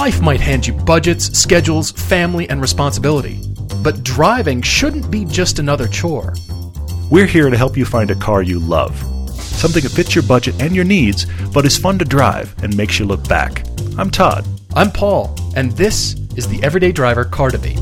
Life might hand you budgets, schedules, family, and responsibility. But driving shouldn't be just another chore. We're here to help you find a car you love. Something that fits your budget and your needs, but is fun to drive and makes you look back. I'm Todd. I'm Paul, and this is the Everyday Driver Car Debate.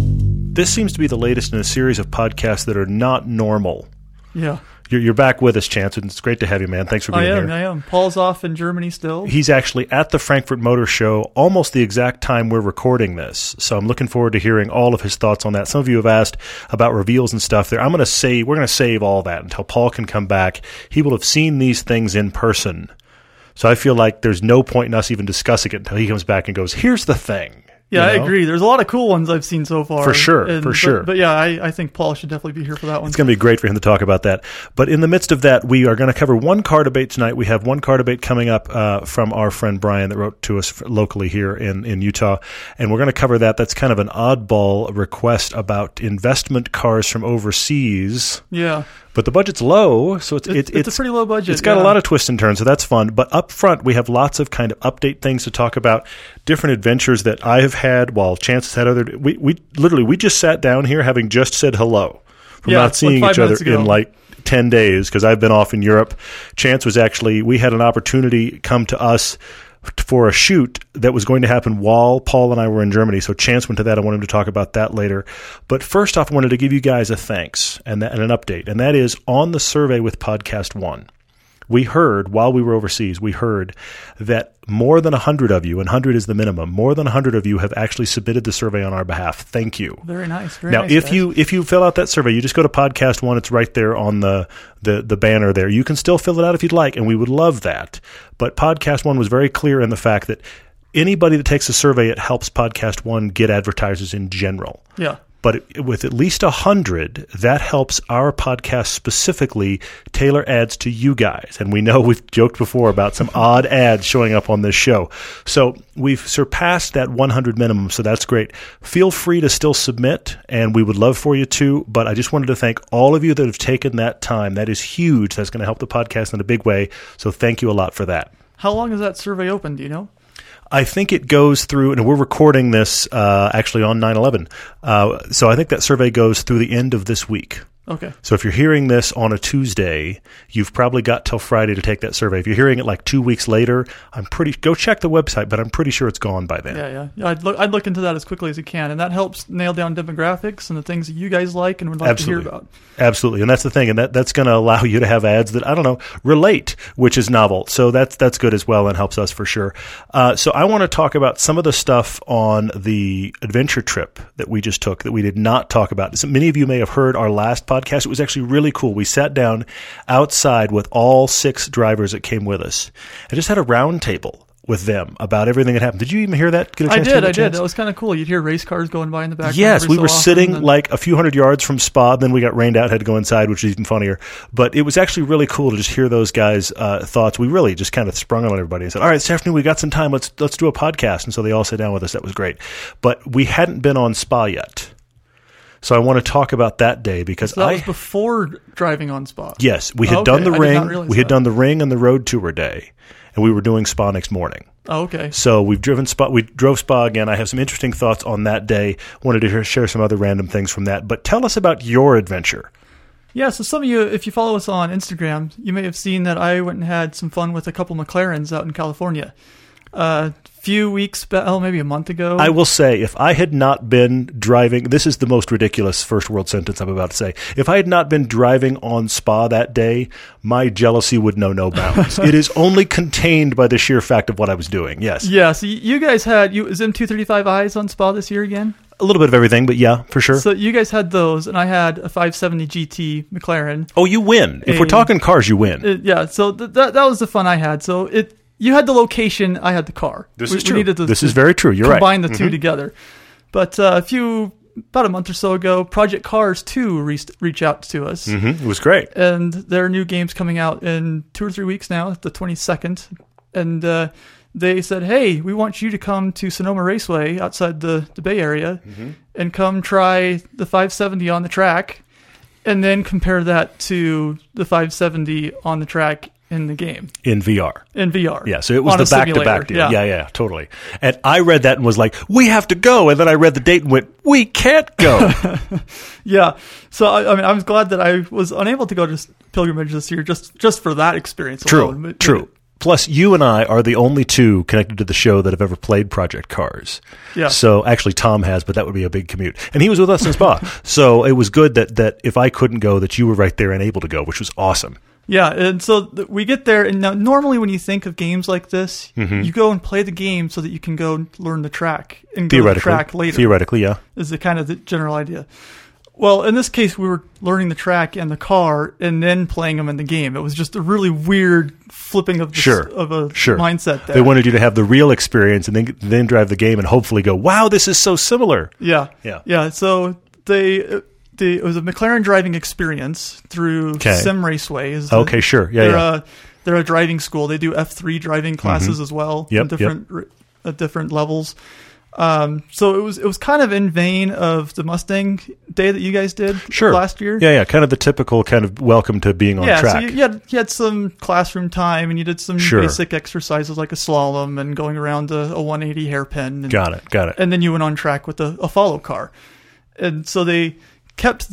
This seems to be the latest in a series of podcasts that are not normal. Yeah. You're back with us, Chance, and it's great to have you, man. Thanks for being here. I am. Paul's off in Germany still. He's actually at the Frankfurt Motor Show almost the exact time we're recording this, so I'm looking forward to hearing all of his thoughts on that. Some of you have asked about reveals and stuff there. We're going to save all that until Paul can come back. He will have seen these things in person, so I feel like there's no point in us even discussing it until he comes back and goes, here's the thing. Yeah, I agree. There's a lot of cool ones I've seen so far. For sure. But yeah, I think Paul should definitely be here for that one. It's going to be great for him to talk about that. But in the midst of that, we are going to cover one car debate tonight. We have one car debate coming up from our friend Brian that wrote to us locally here in Utah. And we're going to cover that. That's kind of an oddball request about investment cars from overseas. Yeah. But the budget's low, so it's a pretty low budget. It's got a lot of twists and turns, so that's fun. But up front, we have lots of kind of update things to talk about, different adventures that I have had while Chance has had other. We just sat down here having just said hello from not seeing each other in like 10 days because I've been off in Europe. Chance was we had an opportunity come to us for a shoot that was going to happen while Paul and I were in Germany. So Chance went to that. I want him to talk about that later. But first off, I wanted to give you guys a thanks and an update. And that is on the survey with Podcast One. We heard, while we were overseas, that more than 100 of you, and 100 is the minimum, more than 100 of you have actually submitted the survey on our behalf. Thank you. Very nice. Now, if you fill out that survey, you just go to Podcast One. It's right there on the banner there. You can still fill it out if you'd like, and we would love that. But Podcast One was very clear in the fact that anybody that takes a survey, it helps Podcast One get advertisers in general. Yeah. But with at least 100, that helps our podcast specifically tailor ads to you guys. And we know we've joked before about some odd ads showing up on this show. So we've surpassed that 100 minimum, so that's great. Feel free to still submit, and we would love for you to. But I just wanted to thank all of you that have taken that time. That is huge. That's going to help the podcast in a big way. So thank you a lot for that. How long is that survey open? Do you know? I think it goes through, and we're recording this actually on 9/11. So I think that survey goes through the end of this week. Okay. So if you're hearing this on a Tuesday, you've probably got till Friday to take that survey. If you're hearing it like 2 weeks later, go check the website, but I'm pretty sure it's gone by then. Yeah. I'd look into that as quickly as you can, and that helps nail down demographics and the things that you guys like and would like to hear about. Absolutely, and that's the thing, and that's going to allow you to have ads that, relate, which is novel. So that's good as well and helps us for sure. So I want to talk about some of the stuff on the adventure trip that we just took that we did not talk about. So many of you may have heard our last podcast. It was actually really cool. We sat down outside with all 6 drivers that came with us and just had a round table with them about everything that happened. Did you even hear that? I did. That was kind of cool. You'd hear race cars going by in the background. Yes, we were sitting like a few hundred yards from Spa. Then we got rained out, had to go inside, which is even funnier. But it was actually really cool to just hear those guys' thoughts. We really just kind of sprung on everybody and said, all right, this afternoon we got some time. Let's do a podcast. And so they all sat down with us. That was great. But we hadn't been on Spa yet. So I want to talk about that day because that was before driving on Spa. Yes, we had done the ring. We had done the ring and the road tour day, and we were doing Spa next morning. Oh, okay. So we've driven Spa. We drove Spa again. I have some interesting thoughts on that day. Wanted to share some other random things from that. But tell us about your adventure. Yeah, so some of you, if you follow us on Instagram, you may have seen that I went and had some fun with a couple McLarens out in California. Few weeks, maybe a month ago. I will say, if I had not been driving, this is the most ridiculous first world sentence I'm about to say. If I had not been driving on Spa that day, my jealousy would know no bounds. It is only contained by the sheer fact of what I was doing. Yes. Yeah. So you guys had M235Is on Spa this year again? A little bit of everything, but yeah, for sure. So you guys had those, and I had a 570 GT McLaren. Oh, you win. If we're talking cars, you win. Yeah. So that was the fun I had. So you had the location, I had the car. This is true. This is very true. You're right. Combine the two together. But about a month or so ago, Project Cars 2 reached out to us. Mm-hmm. It was great. And there are new games coming out in 2 or 3 weeks now, the 22nd. And they said, hey, we want you to come to Sonoma Raceway outside the Bay Area and come try the 570 on the track and then compare that to the 570 on the track in the game. in VR. In VR. Yeah, so it was On a the back-to-back simulator, deal. Yeah, totally. And I read that and was like, we have to go. And then I read the date and went, we can't go. Yeah. So, I mean, I was glad that I was unable to go to Pilgrimage this year just for that experience alone. True. Plus, you and I are the only two connected to the show that have ever played Project Cars. Yeah. So actually, Tom has, but that would be a big commute. And he was with us in Spa. So it was good that if I couldn't go, that you were right there and able to go, which was awesome. Yeah, and so we get there, and now normally when you think of games like this, you go and play the game so that you can go and learn the track and go to the track later. Theoretically, yeah. Is the kind of the general idea. Well, in this case, we were learning the track and the car and then playing them in the game. It was just a really weird flipping of mindset there. They wanted you to have the real experience and then drive the game and hopefully go, wow, this is so similar. Yeah. So it was a McLaren driving experience through Sim Raceway. They're a driving school. They do F3 driving classes as well, at different levels. So it was kind of in vein of the Mustang day that you guys did last year. Yeah, kind of the typical kind of welcome to being on track. So you had some classroom time and you did some basic exercises like a slalom and going around a 180 hairpin. And, got it. And then you went on track with a follow car. And so they kept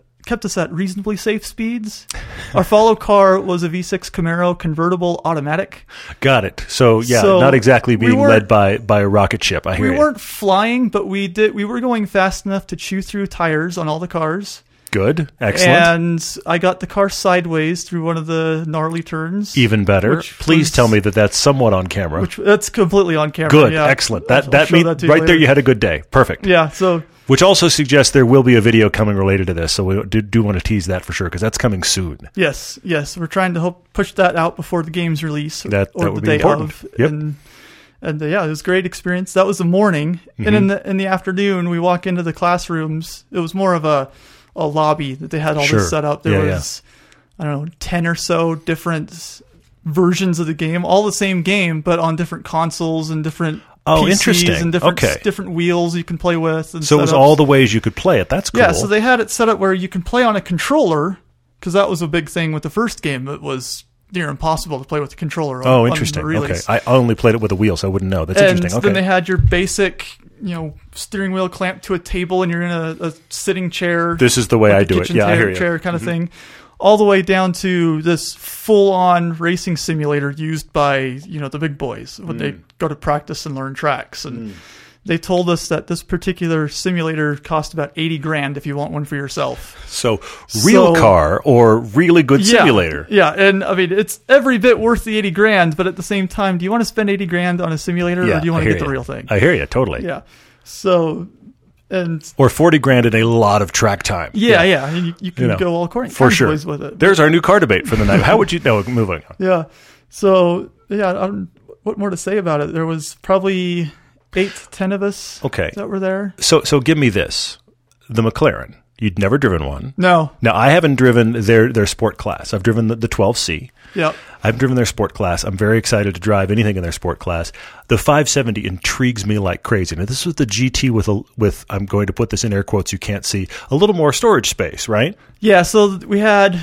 us at reasonably safe speeds. Our follow car was a V6 Camaro convertible automatic. Got it. So not exactly being led by a rocket ship. I hear you. We weren't flying, but we were going fast enough to chew through tires on all the cars. Good. Excellent. And I got the car sideways through one of the gnarly turns. Even better. Please tell me that's somewhat on camera. That's completely on camera. Good. Yeah. Excellent. That means right later. There you had a good day. Perfect. Yeah. So. Which also suggests there will be a video coming related to this, so we do want to tease that for sure, because that's coming soon. Yes. We're trying to push that out before the game's release, or the day of. Yep. And it was a great experience. That was the morning, and in the afternoon, we walk into the classrooms. It was more of a lobby that they had all this set up. There was, I don't know, 10 or so different versions of the game, all the same game, but on different consoles and different PCs interesting. And different wheels you can play with. And so it was all the ways you could play it. That's cool. Yeah, so they had it set up where you can play on a controller, because that was a big thing with the first game. It was near impossible to play with the controller. Interesting. On the release. Okay, I only played it with a wheel, so I wouldn't know. That's interesting. Okay. Then they had your basic, steering wheel clamped to a table, and you're in a sitting chair. This is the way I do it. Yeah, I hear you. Chair kind of thing. All the way down to this full-on racing simulator used by, the big boys when they go to practice and learn tracks. And they told us that this particular simulator cost about $80,000 if you want one for yourself. So real car or really good simulator. Yeah, and I mean, it's every bit worth the $80,000, but at the same time, do you want to spend $80,000 on a simulator or do you want to get the real thing? I hear you, totally. Yeah. So... or $40,000 and a lot of track time. Yeah. You can go all according for sure with it. There's our new car debate for the night. How would you know? Moving on. Yeah. So what more to say about it? There was probably 8 to 10 of us. That were there. So give me this: the McLaren. You'd never driven one. No. Now, I haven't driven their sport class. I've driven the 12C. Yeah. I've driven their sport class. I'm very excited to drive anything in their sport class. The 570 intrigues me like crazy. Now, this was the GT with I'm going to put this in air quotes you can't see, a little more storage space, right? Yeah, so we had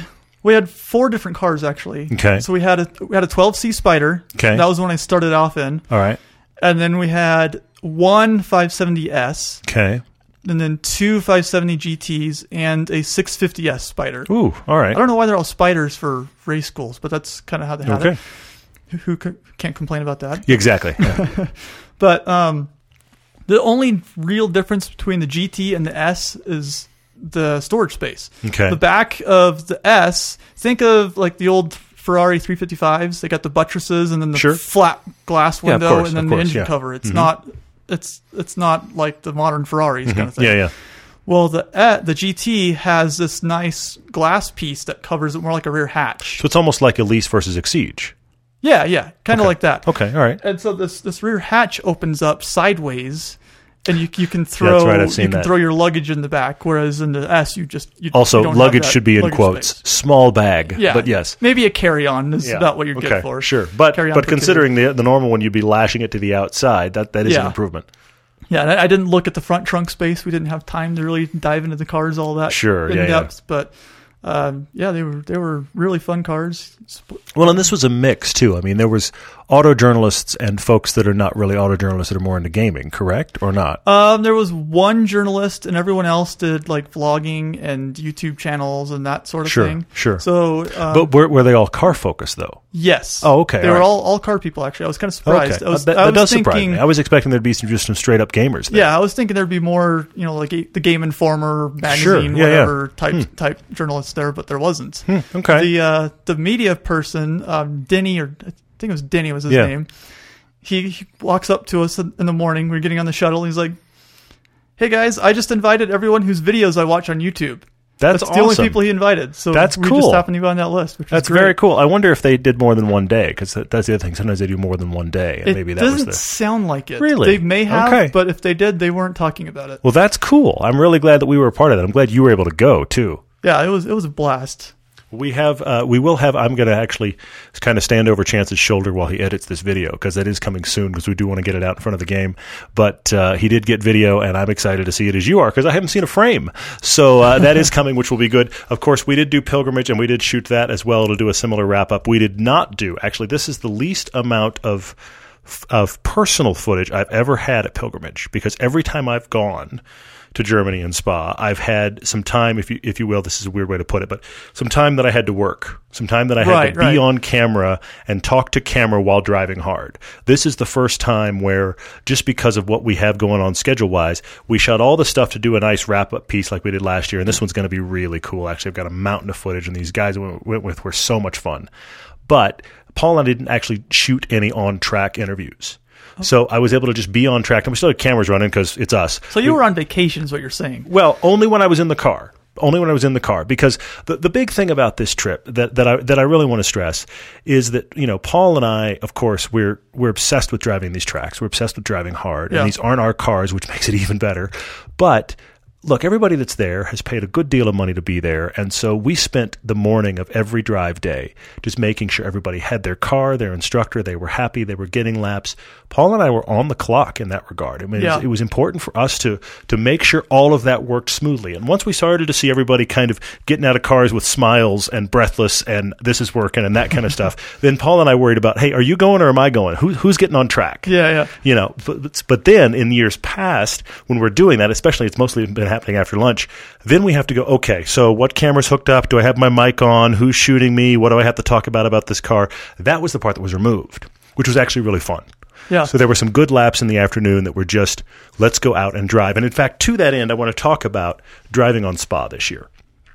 4 different cars, actually. Okay. So we had a 12C Spider. Okay. That was the one I started off in. All right. And then we had one 570S. Okay. And then 2 570 GTs and a 650S Spider. Ooh, all right. I don't know why they're all Spiders for race schools, but that's kind of how they had it. Who can't complain about that? Exactly. Yeah. But the only real difference between the GT and the S is the storage space. Okay. The back of the S, think of like the old Ferrari 355s. They got the buttresses and then the flat glass window and then the engine cover. It's not... It's not like the modern Ferraris kind of thing. Yeah. Well, the GT has this nice glass piece that covers it more like a rear hatch. So it's almost like Elise versus Exige. Yeah, kind of like that. Okay, all right. And so this rear hatch opens up sideways, and you can throw That's right, I've seen that. Throw your luggage in the back. Whereas in the S, you also don't luggage should be in quotes. Space. Small bag. Yeah, but yes, maybe a carry-on is about what you're good for. Sure, but considering the normal one, you'd be lashing it to the outside. That is an improvement. Yeah, and I didn't look at the front trunk space. We didn't have time to really dive into the cars all that in depth. But Yeah, they were really fun cars. Well, and this was a mix too. I mean, there was auto journalists and folks that are not really auto journalists that are more into gaming, correct or not? There was one journalist, and everyone else did like vlogging and YouTube channels and that sort of thing. Sure. So, but were they all car focused though? Yes. Oh, okay. They were all car people. Actually, I was kind of surprised. Okay. That does surprise me. I was expecting there'd be some straight up gamers there. Yeah, I was thinking there'd be more, like the Game Informer magazine, whatever type journalists there, but there wasn't. Okay. The media person, Denny, or I think it was Denny was his name. He walks up to us in the morning. We're getting on the shuttle. And he's like, "Hey guys, I just invited everyone whose videos I watch on YouTube." That's the only people he invited. So that's we cool. just happened to be on that list, which that's is great. very cool. I wonder if they did more than one day, because that's the other thing. Sometimes they do more than one day, and maybe that was doesn't sound like it. Really? They may have, but if they did, they weren't talking about it. Well, that's cool. I'm really glad that we were a part of that. I'm glad you were able to go too. Yeah, it was a blast. We will have. I'm going to actually kind of stand over Chance's shoulder while he edits this video, because that is coming soon, because we do want to get it out in front of the game. But he did get video, and I'm excited to see it as you are, because I haven't seen a frame. So that is coming, which will be good. Of course, we did do Pilgrimage, and we did shoot that as well to do a similar wrap up. We did not do. Actually, this is the least amount of personal footage I've ever had at Pilgrimage, because every time I've gone to Germany and Spa, I've had some time, if you will, this is a weird way to put it, but some time that I had to work, some time that I had to be on camera and talk to camera while driving hard. This is the first time where, just because of what we have going on schedule-wise, we shot all the stuff to do a nice wrap-up piece like we did last year, and this one's going to be really cool. Actually, I've got a mountain of footage, and these guys we went with were so much fun. But Paul and I didn't actually shoot any on-track interviews. So I was able to just be on track. And we still had cameras running because it's us. So you were on vacation is what you're saying. Well, only when I was in the car. Only when I was in the car. Because the big thing about this trip that I really want to stress is that, Paul and I, of course, we're obsessed with driving these tracks. We're obsessed with driving hard. And these aren't our cars, which makes it even better. But look, everybody that's there has paid a good deal of money to be there, and so we spent the morning of every drive day just making sure everybody had their car, their instructor, they were happy, they were getting laps. Paul and I were on the clock in that regard. I mean, it was important for us to make sure all of that worked smoothly. And once we started to see everybody kind of getting out of cars with smiles and breathless and this is working and that kind of stuff, then Paul and I worried about, hey, are you going or am I going? Who's getting on track? Yeah. But then in years past, when we're doing that, especially it's mostly been happening after lunch, then we have to go, okay, so what camera's hooked up? Do I have my mic on? Who's shooting me? What do I have to talk about this car? That was the part that was removed, which was actually really fun. Yeah. So there were some good laps in the afternoon that were just, let's go out and drive. And in fact, to that end, I want to talk about driving on Spa this year,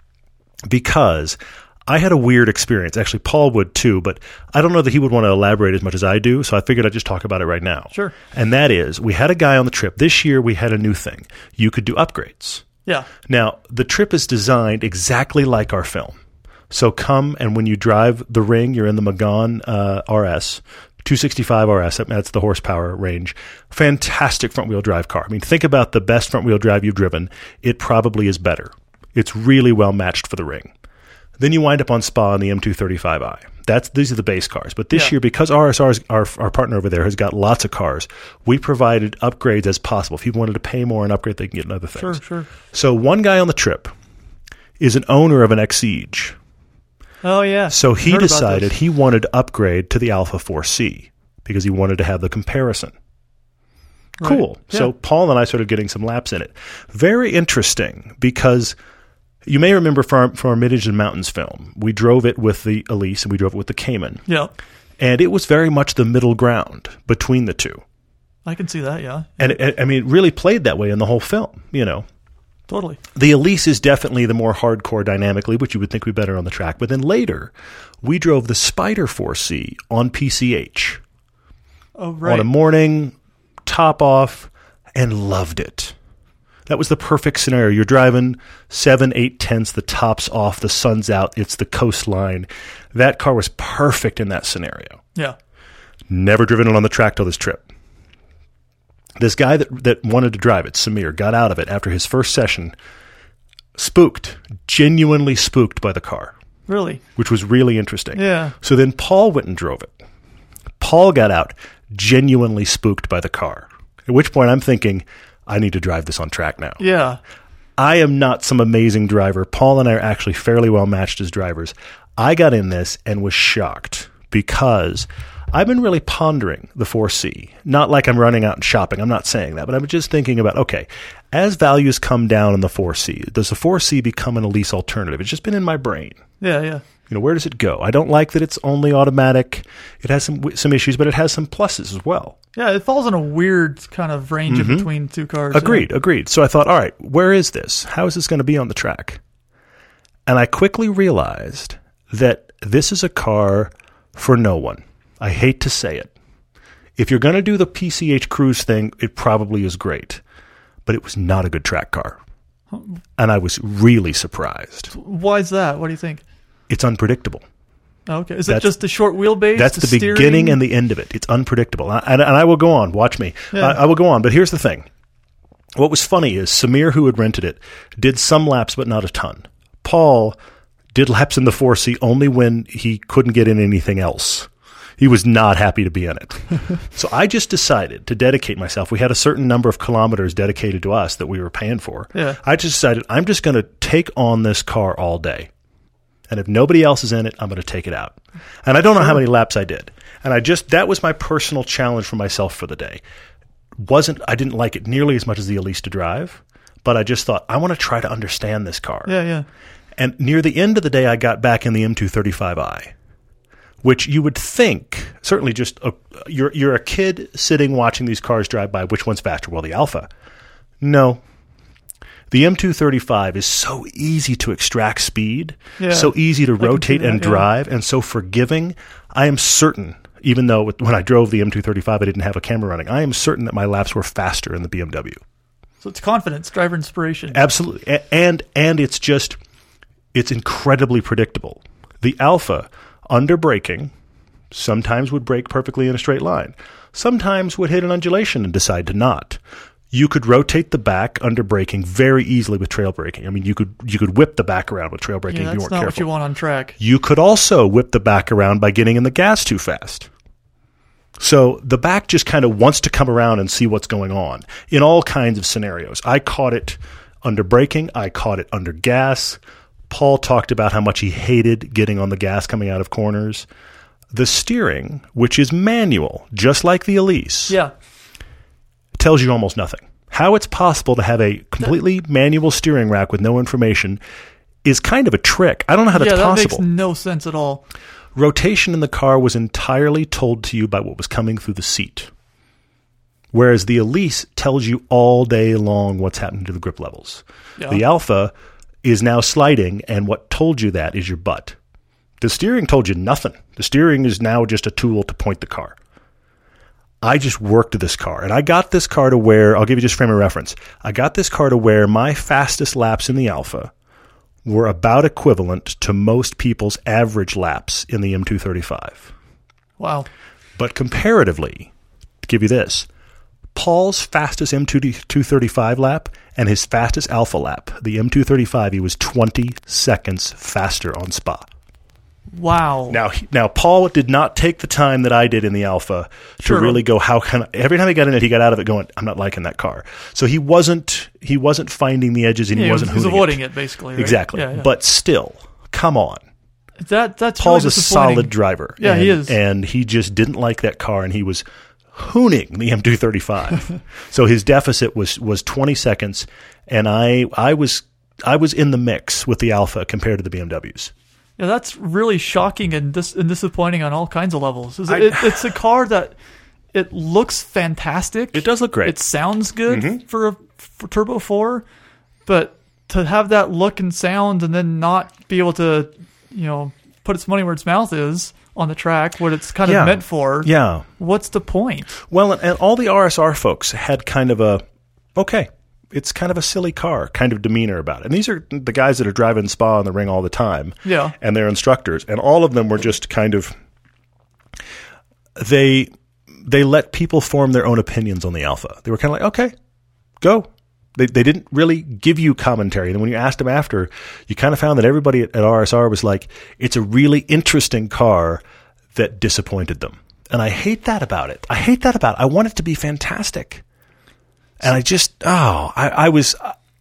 because I had a weird experience. Actually, Paul would too, but I don't know that he would want to elaborate as much as I do, so I figured I'd just talk about it right now. Sure. And that is, we had a guy on the trip. This year, we had a new thing. You could do upgrades. Yeah. Now, the trip is designed exactly like our film. So come, and when you drive the Ring, you're in the Megane RS, 265 RS, that's the horsepower range. Fantastic front-wheel drive car. I mean, think about the best front-wheel drive you've driven. It probably is better. It's really well matched for the Ring. Then you wind up on Spa in the M235i. These are the base cars. But this year, because RSR, our partner over there, has got lots of cars, we provided upgrades as possible. If people wanted to pay more and upgrade, they can get other things. Sure. So one guy on the trip is an owner of an Exige. Oh, yeah. So he decided he wanted to upgrade to the Alpha 4C because he wanted to have the comparison. Right. Cool. Yeah. So Paul and I started getting some laps in it. Very interesting, because you may remember from our Mid-Engine Mountains film, we drove it with the Elise and we drove it with the Cayman. Yeah. And it was very much the middle ground between the two. I can see that, yeah. And it really played that way in the whole film, Totally. The Elise is definitely the more hardcore dynamically, which you would think would be better on the track. But then later, we drove the Spider 4C on PCH. Oh, right. On a morning, top off, and loved it. That was the perfect scenario. You're driving 7, 8/10, the top's off, the sun's out, it's the coastline. That car was perfect in that scenario. Yeah. Never driven it on the track till this trip. This guy that wanted to drive it, Samir, got out of it after his first session, genuinely spooked by the car. Really? Which was really interesting. Yeah. So then Paul went and drove it. Paul got out, genuinely spooked by the car. At which point I'm thinking, I need to drive this on track now. Yeah. I am not some amazing driver. Paul and I are actually fairly well matched as drivers. I got in this and was shocked because I've been really pondering the 4C. Not like I'm running out and shopping. I'm not saying that. But I'm just thinking about, okay, as values come down in the 4C, does the 4C become an Elise alternative? It's just been in my brain. Yeah. Where does it go? I don't like that it's only automatic. It has some issues, but it has some pluses as well. Yeah, it falls in a weird kind of range in between two cars. Agreed. So I thought, all right, where is this? How is this going to be on the track? And I quickly realized that this is a car for no one. I hate to say it. If you're going to do the PCH Cruise thing, it probably is great. But it was not a good track car. And I was really surprised. Why is that? What do you think? It's unpredictable. Okay. Is it just the short wheelbase? That's the beginning and the end of it. It's unpredictable. And I will go on. Watch me. Yeah. I will go on. But here's the thing. What was funny is Samir, who had rented it, did some laps, but not a ton. Paul did laps in the 4C only when he couldn't get in anything else. He was not happy to be in it. So I just decided to dedicate myself. We had a certain number of kilometers dedicated to us that we were paying for. Yeah. I just decided I'm just going to take on this car all day. And if nobody else is in it, I'm going to take it out. And I don't know how many laps I did. And that was my personal challenge for myself for the day. I didn't like it nearly as much as the Elise to drive, but I just thought, I want to try to understand this car. Yeah. And near the end of the day, I got back in the M235i, which you would think, certainly just, you're a kid sitting watching these cars drive by. Which one's faster? Well, the Alfa. No. The M235 is so easy to extract speed, so easy to rotate and drive, and so forgiving. I am certain, even though when I drove the M235 I didn't have a camera running, I am certain that my laps were faster in the BMW. So it's confidence, driver inspiration. Absolutely. And it's incredibly predictable. The Alfa, under braking, sometimes would brake perfectly in a straight line. Sometimes would hit an undulation and decide to not. You could rotate the back under braking very easily with trail braking. I mean, you could whip the back around with trail braking if you weren't careful. That's not what you want on track. You could also whip the back around by getting in the gas too fast. So the back just kind of wants to come around and see what's going on in all kinds of scenarios. I caught it under braking. I caught it under gas. Paul talked about how much he hated getting on the gas coming out of corners. The steering, which is manual, just like the Elise, tells you almost nothing. How it's possible to have a completely manual steering rack with no information is kind of a trick. I don't know how that's possible. That makes no sense at all. Rotation in the car was entirely told to you by what was coming through the seat. Whereas the Elise tells you all day long what's happening to the grip levels. Yeah. The Alfa is now sliding, and what told you that is your butt. The steering told you nothing. The steering is now just a tool to point the car. I just worked this car, and I got this car to where, I'll give you just frame of reference, I got this car to where my fastest laps in the Alfa were about equivalent to most people's average laps in the M235. Wow. But comparatively, to give you this, Paul's fastest M235 lap and his fastest Alfa lap, the M235, he was 20 seconds faster on Spa. Wow. Now, Paul did not take the time that I did in the Alfa to really go, every time he got in it, he got out of it going, I'm not liking that car. So he wasn't finding the edges, and he wasn't he was avoiding it, basically. Right? Exactly. Yeah. But still, come on. That's Paul's really a solid driver. Yeah, he is. And he just didn't like that car, and he was hooning the M235. So his deficit was 20 seconds, and I was in the mix with the Alfa compared to the BMWs. Yeah, that's really shocking and disappointing on all kinds of levels. It's a car that it looks fantastic. It does look great. It sounds good for Turbo 4, but to have that look and sound and then not be able to, put its money where its mouth is on the track, what it's kind of meant for. Yeah. What's the point? Well, and all the RSR folks had kind of it's kind of a silly car kind of demeanor about it. And these are the guys that are driving Spa on the ring all the time. Yeah. And they're instructors. And all of them were just kind of, they let people form their own opinions on the Alfa. They were kind of like, okay, go. They didn't really give you commentary. And when you asked them after, you kind of found that everybody at RSR was like, it's a really interesting car that disappointed them. And I hate that about it. I want it to be fantastic. And I just, I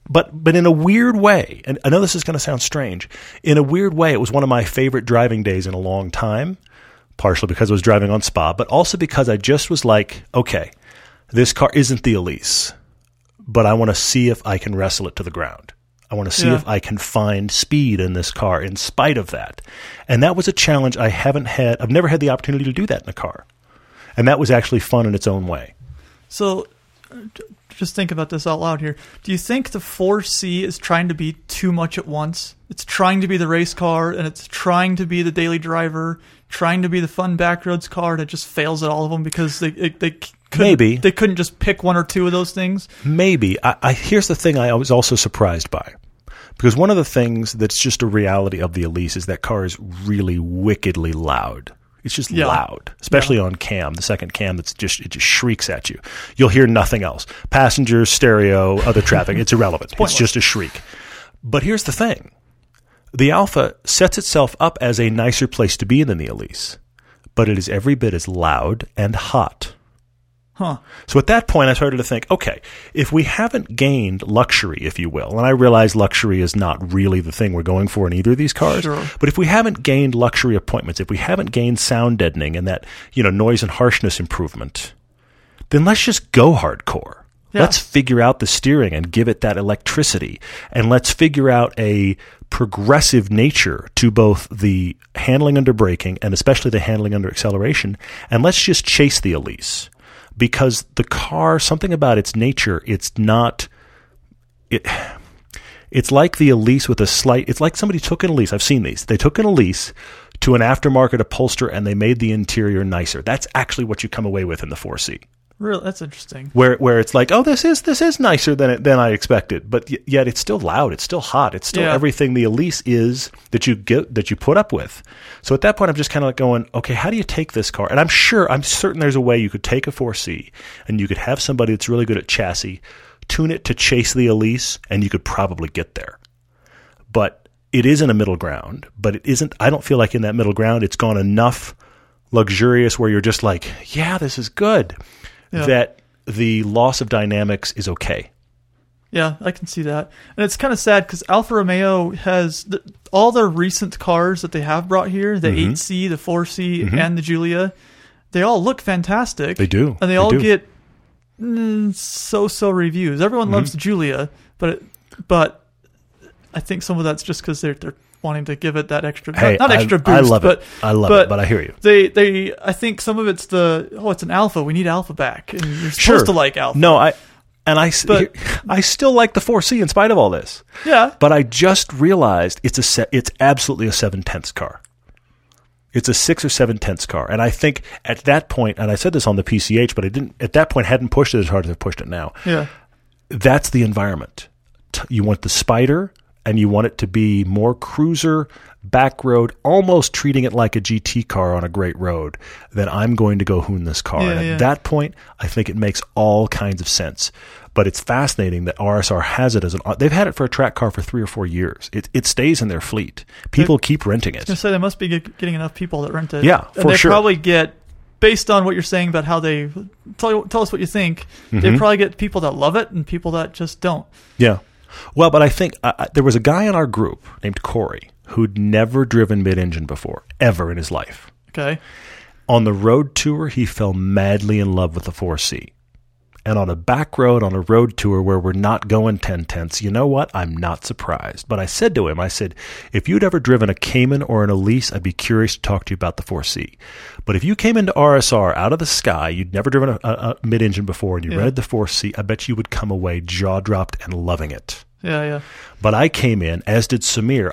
But in a weird way, and I know this is going to sound strange, in a weird way, it was one of my favorite driving days in a long time, partially because I was driving on Spa, but also because I just was like, okay, this car isn't the Elise, but I want to see if I can wrestle it to the ground. I want to see if I can find speed in this car in spite of that. And that was a challenge I've never had the opportunity to do that in a car. And that was actually fun in its own way. So just think about this out loud here. Do you think the 4C is trying to be too much at once? It's trying to be the race car, and it's trying to be the daily driver, trying to be the fun backroads car that just fails at all of them because they couldn't just pick one or two of those things? Maybe. Here's the thing I was also surprised by. Because one of the things that's just a reality of the Elise is that car is really wickedly loud. It's just loud, especially on cam, the second cam. It just shrieks at you. You'll hear nothing else. Passengers, stereo, other traffic. It's irrelevant. It's just a shriek. But here's the thing. The Alfa sets itself up as a nicer place to be than the Elise, but it is every bit as loud and hot. Huh. So at that point, I started to think, okay, if we haven't gained luxury, if you will, and I realize luxury is not really the thing we're going for in either of these cars, but if we haven't gained luxury appointments, if we haven't gained sound deadening and that, noise and harshness improvement, then let's just go hardcore. Yeah. Let's figure out the steering and give it that electricity, and let's figure out a progressive nature to both the handling under braking and especially the handling under acceleration, and let's just chase the Elise. Because the car, something about its nature, it's like the Elise with it's like somebody took an Elise. I've seen these. They took an Elise to an aftermarket upholster and they made the interior nicer. That's actually what you come away with in the 4C. Really, that's interesting. Where it's like, oh, this is nicer than I expected, but yet it's still loud, it's still hot, it's still everything the Elise is that you put up with. So at that point, I'm just kind of like going, okay, how do you take this car? And I'm certain there's a way you could take a 4C and you could have somebody that's really good at chassis, tune it to chase the Elise, and you could probably get there. But it is in a middle ground, but it isn't. I don't feel like in that middle ground it's gone enough luxurious where you're just like, yeah, this is good. That the loss of dynamics is okay. Yeah, I can see that. And it's kind of sad because Alfa Romeo has all their recent cars that they have brought here, the 8C, the 4C, and the Giulia, they all look fantastic. They do. And they all get so-so reviews. Everyone loves the Giulia, but I think some of that's just because they're wanting to give it that extra, not extra boost. I love it, but I hear you. I think some of it's it's an Alfa. We need Alfa back, and you're supposed to like Alfa. No, I still like the 4C in spite of all this. Yeah, but I just realized it's absolutely a 7/10 car. It's a 6 or 7/10 car, and I think at that point, and I said this on the PCH, but I didn't at that point hadn't pushed it as hard as I've pushed it now. Yeah, that's the environment. You want the Spider. And you want it to be more cruiser, back road, almost treating it like a GT car on a great road, then I'm going to go hoon this car. And at that point, I think it makes all kinds of sense. But it's fascinating that RSR has it they've had it for a track car for 3 or 4 years. It stays in their fleet. People keep renting it. I was going to say, they must be getting enough people that rent it. Yeah, and they probably get, based on what you're saying about how they, tell us what you think, they probably get people that love it and people that just don't. Yeah. Well, but I think there was a guy in our group named Corey who'd never driven mid-engine before, ever in his life. Okay. On the road tour, he fell madly in love with the 4C. And on a back road, on a road tour where we're not going 10/10ths, you know what? I'm not surprised. But I said to him, if you'd ever driven a Cayman or an Elise, I'd be curious to talk to you about the 4C. But if you came into RSR out of the sky, you'd never driven a mid-engine before, and you rented the 4C, I bet you would come away jaw-dropped and loving it. Yeah. But I came in, as did Samir,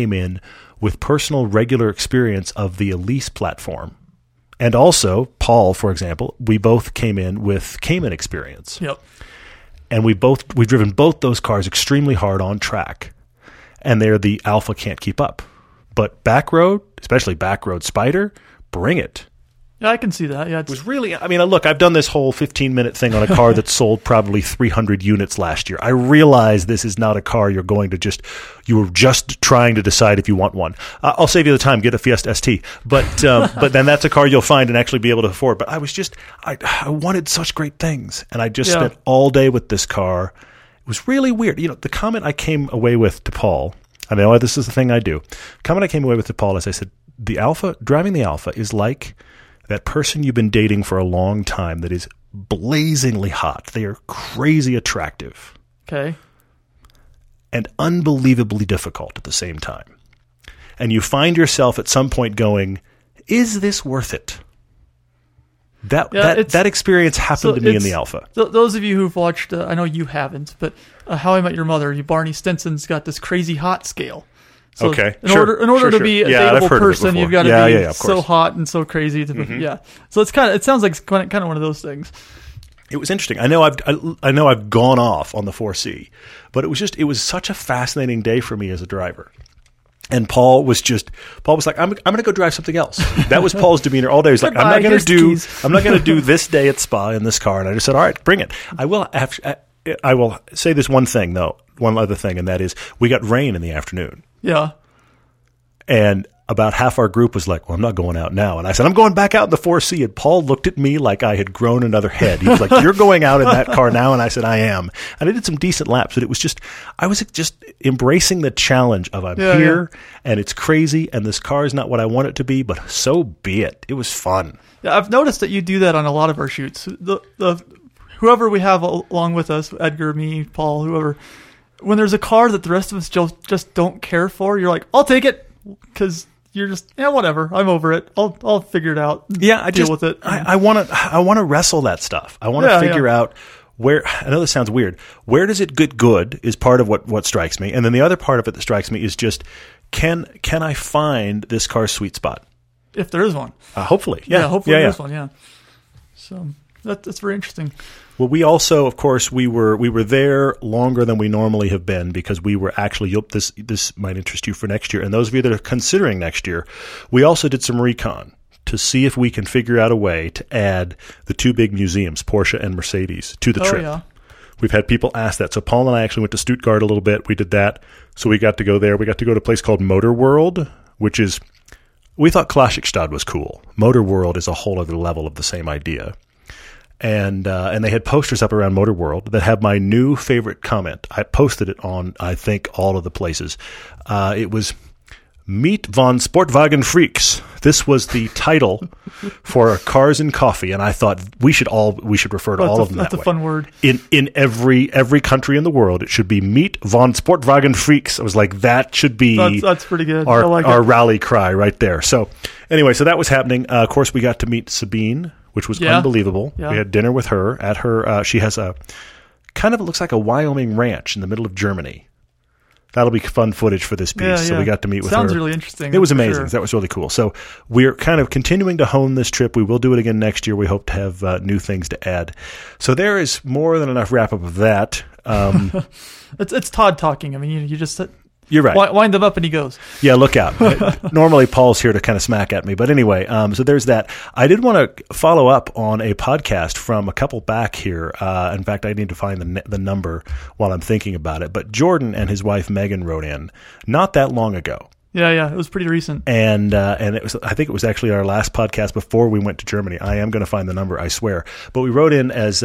with personal regular experience of the Elise platform. And also, Paul, for example, we both came in with Cayman experience. Yep. And we've driven both those cars extremely hard on track. And the Alfa can't keep up. But back road, especially back road Spider, bring it. Yeah, I can see that. Yeah, it was really, look, I've done this whole 15-minute thing on a car that sold probably 300 units last year. I realize this is not a car you were just trying to decide if you want one. I'll save you the time, get a Fiesta ST. But then that's a car you'll find and actually be able to afford. But I wanted such great things. And I just spent all day with this car. It was really weird. The comment I came away with to Paul, I know this is the thing I do. The comment I came away with to Paul is I said, driving the Alfa is like that person you've been dating for a long time that is blazingly hot. They are crazy attractive. Okay. And unbelievably difficult at the same time. And you find yourself at some point going, is this worth it? That experience happened to me in the Alfa. Those of you who've watched, I know you haven't, but How I Met Your Mother, Barney Stinson's got this crazy hot scale. So okay. In order to be a dateable person, you've got to be so hot and so crazy. Yeah. So it sounds like kind of one of those things. It was interesting. I know I've gone off on the 4C, but it was such a fascinating day for me as a driver. And Paul was like, I'm going to go drive something else. That was Paul's demeanor all day. He was like, I'm not going to do this day at Spa in this car. And I just said, all right, bring it. I will say this one thing though, one other thing, and that is we got rain in the afternoon. Yeah. And about half our group was like, well, I'm not going out now. And I said, I'm going back out in the 4C. And Paul looked at me like I had grown another head. He was like, you're going out in that car now? And I said, I am. And I did some decent laps, but I was just embracing the challenge of I'm here and it's crazy and this car is not what I want it to be, but so be it. It was fun. Yeah, I've noticed that you do that on a lot of our shoots. Whoever we have along with us, Edgar, me, Paul, whoever, when there's a car that the rest of us just don't care for, you're like, I'll take it. Because you're just, whatever. I'm over it. I'll figure it out. Yeah, deal with it. I want to wrestle that stuff. I want to figure out where. I know this sounds weird. Where does it get good is part of what strikes me, and then the other part of it that strikes me is just can I find this car's sweet spot? If there is one. Hopefully, hopefully there is one. Yeah. So that's very interesting. Well, we also, of course, we were there longer than we normally have been because we were actually, this might interest you for next year. And those of you that are considering next year, we also did some recon to see if we can figure out a way to add the two big museums, Porsche and Mercedes, to the trip. Yeah. We've had people ask that. So Paul and I actually went to Stuttgart a little bit. We did that. So we got to go there. We got to go to a place called Motor World, which is, we thought Klassikstadt was cool. Motor World is a whole other level of the same idea. And they had posters up around Motor World that have my new favorite comment. I posted it on, I think, all of the places. It was Meet von Sportwagen Freaks. This was the title for Cars and Coffee, and I thought we should refer to all of them that way. That's a fun word. In every country in the world, it should be Meet von Sportwagen Freaks. I was like, that should be that's pretty good. Our rally cry right there. So anyway, so that was happening. Of course, we got to meet Sabine, which was unbelievable. Yeah. We had dinner with her at her. She has a kind of, it looks like a Wyoming ranch in the middle of Germany. That'll be fun footage for this piece. Yeah, so we got to meet with her. Sounds really interesting. It was amazing. Sure. That was really cool. So we're kind of continuing to hone this trip. We will do it again next year. We hope to have new things to add. So there is more than enough wrap up of that. It's Todd talking. I mean, you just You're right. Wind them up and he goes. Yeah, look out. Normally Paul's here to kind of smack at me. But anyway, so there's that. I did want to follow up on a podcast from a couple back here. In fact, I need to find the number while I'm thinking about it. But Jordan and his wife Megan wrote in not that long ago. Yeah, it was pretty recent. And it was, I think it was actually our last podcast before we went to Germany. I am going to find the number, I swear. But we wrote in as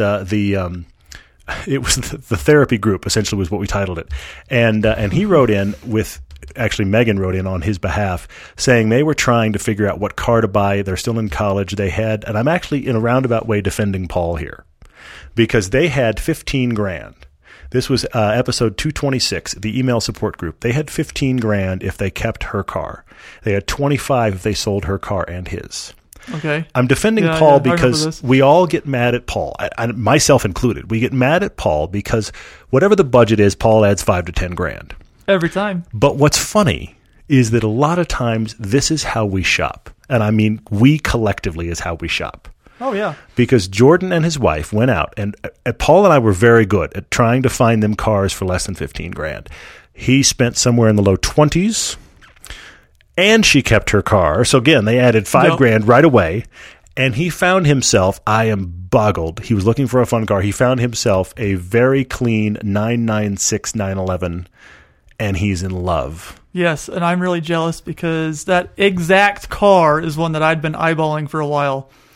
it was the therapy group, essentially, was what we titled it. And he wrote in with, actually Megan wrote in on his behalf, saying they were trying to figure out what car to buy. They're still in college. They had, and I'm actually in a roundabout way defending Paul here, because they had $15,000. This was episode 226, the email support group. They had $15,000 if they kept her car. They had $25,000 if they sold her car and his. Okay. I'm defending Paul because we all get mad at Paul, myself included. We get mad at Paul because whatever the budget is, Paul adds $5,000 to $10,000 every time. But what's funny is that a lot of times this is how we shop, and I mean we collectively is how we shop. Oh yeah. Because Jordan and his wife went out, and Paul and I were very good at trying to find them cars for less than $15,000. He spent somewhere in the low 20s. And she kept her car. So again, they added $5,000 right away. And he found himself, I am boggled. He was looking for a fun car. He found himself a very clean 996 911, and he's in love. Yes, and I'm really jealous because that exact car is one that I'd been eyeballing for a while.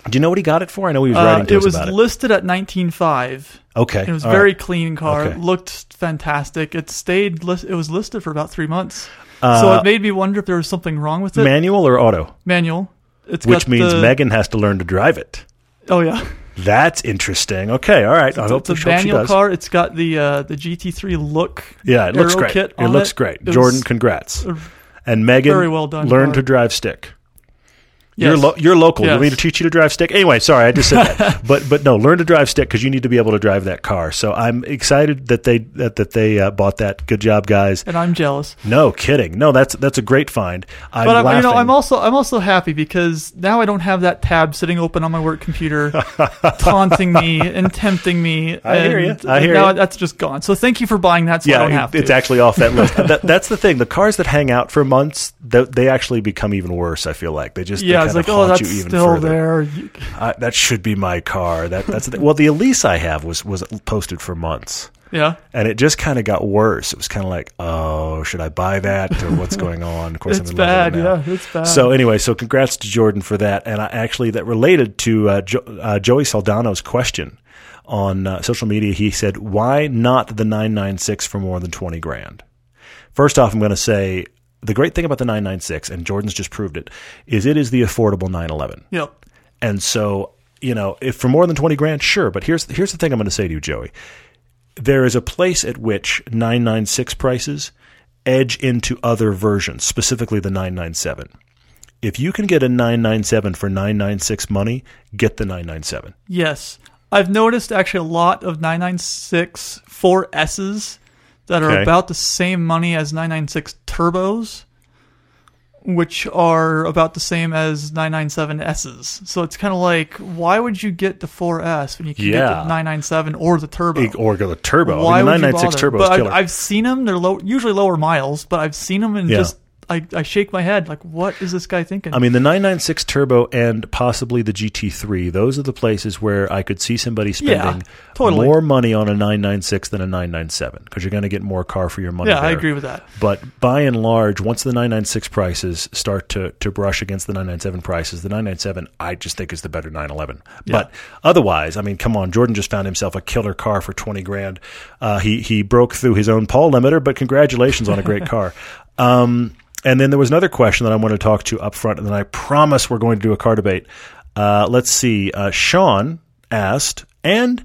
Do you know what he got it for? I know he was writing to us about it. It was listed at $19,500. Okay. It was a very clean car. Okay. It looked fantastic. It was listed for about 3 months. So it made me wonder if there was something wrong with it. Manual or auto? Manual. Which means Megan has to learn to drive it. Oh, yeah. That's interesting. Okay, all right. I hope it's a manual car. It's got the GT3 look. Yeah, it looks great. Kit It looks great. Jordan, congrats. And Megan, very well done learn car. to drive stick. Yes. You're local. Yes. You want me to teach you to drive stick? Anyway, sorry, I just said that. but no, learn to drive stick because you need to be able to drive that car. So I'm excited that they bought that. Good job, guys. And I'm jealous. No kidding. No, that's a great find. I'm laughing. I'm also happy because now I don't have that tab sitting open on my work computer, taunting me and tempting me. I hear you. Now that's just gone. So thank you for buying that. So I don't have to. It's actually off that list. That's the thing. The cars that hang out for months, they actually become even worse. I feel like they just it's like, oh, that's still there. That should be my car. That's the thing. Well, the Elise I have was posted for months. Yeah. And it just kind of got worse. It was kind of like, oh, should I buy that or what's going on? Of course, it's I'm in love with it now. Yeah, it's bad. So anyway, congrats to Jordan for that. And that related to Joey Saldano's question on social media. He said, why not the 996 for more than $20,000? First off, I'm going to say, the great thing about the 996, and Jordan's just proved it is the affordable 911. Yep. And so, if for more than $20,000, sure. But here's the thing I'm going to say to you, Joey. There is a place at which 996 prices edge into other versions, specifically the 997. If you can get a 997 for 996 money, get the 997. Yes. I've noticed actually a lot of 996 4S's that are about the same money as 996 turbos, which are about the same as 997S's. So it's kind of like, why would you get the 4S when you can get the 997 or the turbo? Or go the turbo. Why the would 996 you turbo bother? is killer. I've seen them. They're usually lower miles, but I've seen them and just... I shake my head like, what is this guy thinking? I mean, the 996 Turbo and possibly the GT3, those are the places where I could see somebody spending more money on a 996 than a 997 because you're going to get more car for your money there. I agree with that. But by and large, once the 996 prices start to brush against the 997 prices, the 997 I just think is the better 911. Yeah. But otherwise, I mean, come on, Jordan just found himself a killer car for $20,000. He broke through his own Paul limiter, but congratulations on a great car. And then there was another question that I want to talk to up front, and then I promise we're going to do a car debate. Let's see. Sean asked, and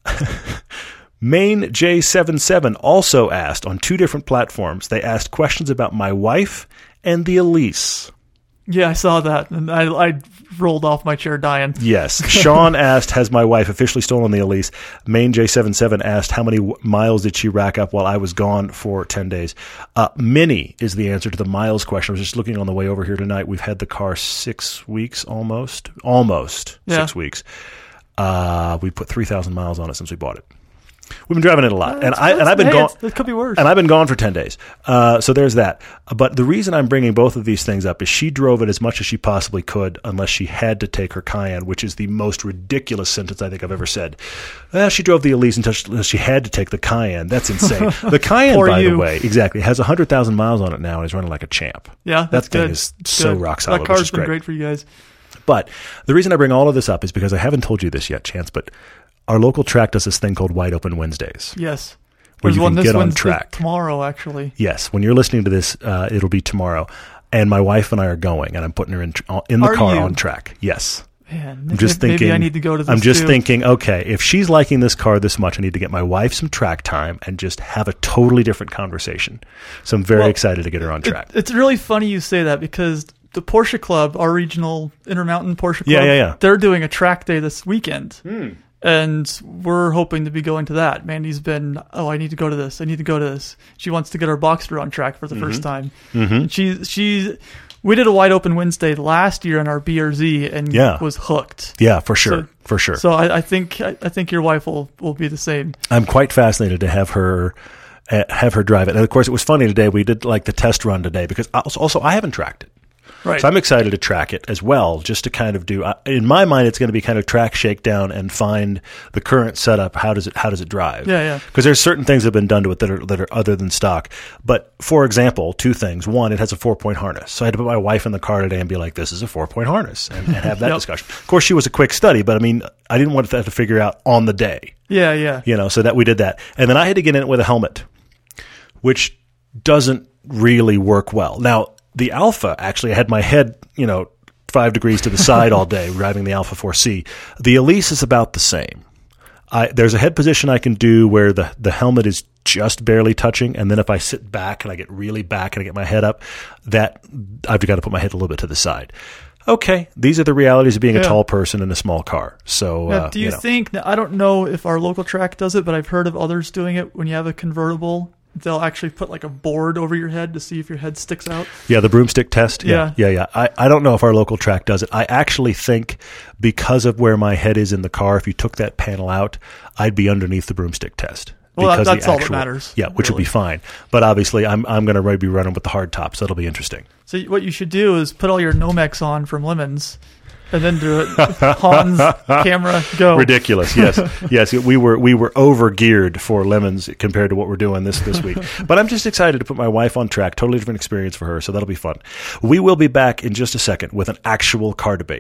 Main J77 also asked on two different platforms. They asked questions about my wife and the Elise. Yeah, I saw that, and I rolled off my chair dying. Yes. Sean asked, has my wife officially stolen the Elise? Main J77 asked, how many miles did she rack up while I was gone for 10 days? Many is the answer to the miles question. I was just looking on the way over here tonight. We've had the car 6 weeks almost. 6 weeks. We put 3,000 miles on it since we bought it. We've been driving it a lot, I've been gone. It could be worse. And I've been gone for 10 days. So there's that. But the reason I'm bringing both of these things up is she drove it as much as she possibly could, unless she had to take her Cayenne, which is the most ridiculous sentence I think I've ever said. She drove the Elise until she had to take the Cayenne. That's insane. The Cayenne, by the way, exactly, has 100,000 miles on it now and is running like a champ. Yeah, that's that thing good. is so rock solid. That car's which is been great for you guys. But the reason I bring all of this up is because I haven't told you this yet, Chance, but our local track does this thing called Wide Open Wednesdays. Yes. Where you can get on track. Tomorrow, actually. Yes. When you're listening to this, it'll be tomorrow. And my wife and I are going, and I'm putting her in the car on track. Yes. Man, I'm just thinking, maybe I need to go to this I'm just too. thinking, okay, if she's liking this car this much, I need to get my wife some track time and just have a totally different conversation. So I'm very excited to get her on track. It's really funny you say that because the Porsche Club, our regional Intermountain Porsche Club, they're doing a track day this weekend. And we're hoping to be going to that. Mandy's been, I need to go to this. I need to go to this. She wants to get our Boxster on track for the first time. Mm-hmm. We did a Wide Open Wednesday last year in our BRZ and was hooked. Yeah, for sure. For sure. So I think your wife will be the same. I'm quite fascinated to have her drive it. And of course, it was funny today. We did like the test run today because also I haven't tracked it. Right. So I'm excited to track it as well, just to kind of do. In my mind, it's going to be kind of track, shakedown, and find the current setup. How does it drive? Yeah. Because there's certain things that have been done to it that are other than stock. But for example, two things. One, it has a 4-point harness. So I had to put my wife in the car today and be like, "This is a 4-point harness," and have that discussion. Of course, she was a quick study, but I mean, I didn't want to have to figure out on the day. Yeah. So that we did that, and then I had to get in it with a helmet, which doesn't really work well. Now, the Alpha, actually, I had my head, 5 degrees to the side all day driving the Alpha 4C. The Elise is about the same. There's a head position I can do where the helmet is just barely touching, and then if I sit back and I get really back and I get my head up, that I've got to put my head a little bit to the side. Okay, these are the realities of being a tall person in a small car. So, now, do you think? I don't know if our local track does it, but I've heard of others doing it. When you have a convertible, they'll actually put like a board over your head to see if your head sticks out. Yeah, the broomstick test. Yeah. I don't know if our local track does it. I actually think because of where my head is in the car, if you took that panel out, I'd be underneath the broomstick test. Well, that's all that matters. Yeah, which would be fine. But obviously, I'm going to be running with the hard top, so that'll be interesting. So what you should do is put all your Nomex on from Lemons, and then do it. Hans, camera, go. Ridiculous. Yes. We were over geared for Lemons compared to what we're doing this week. But I'm just excited to put my wife on track. Totally different experience for her, so that'll be fun. We will be back in just a second with an actual car debate.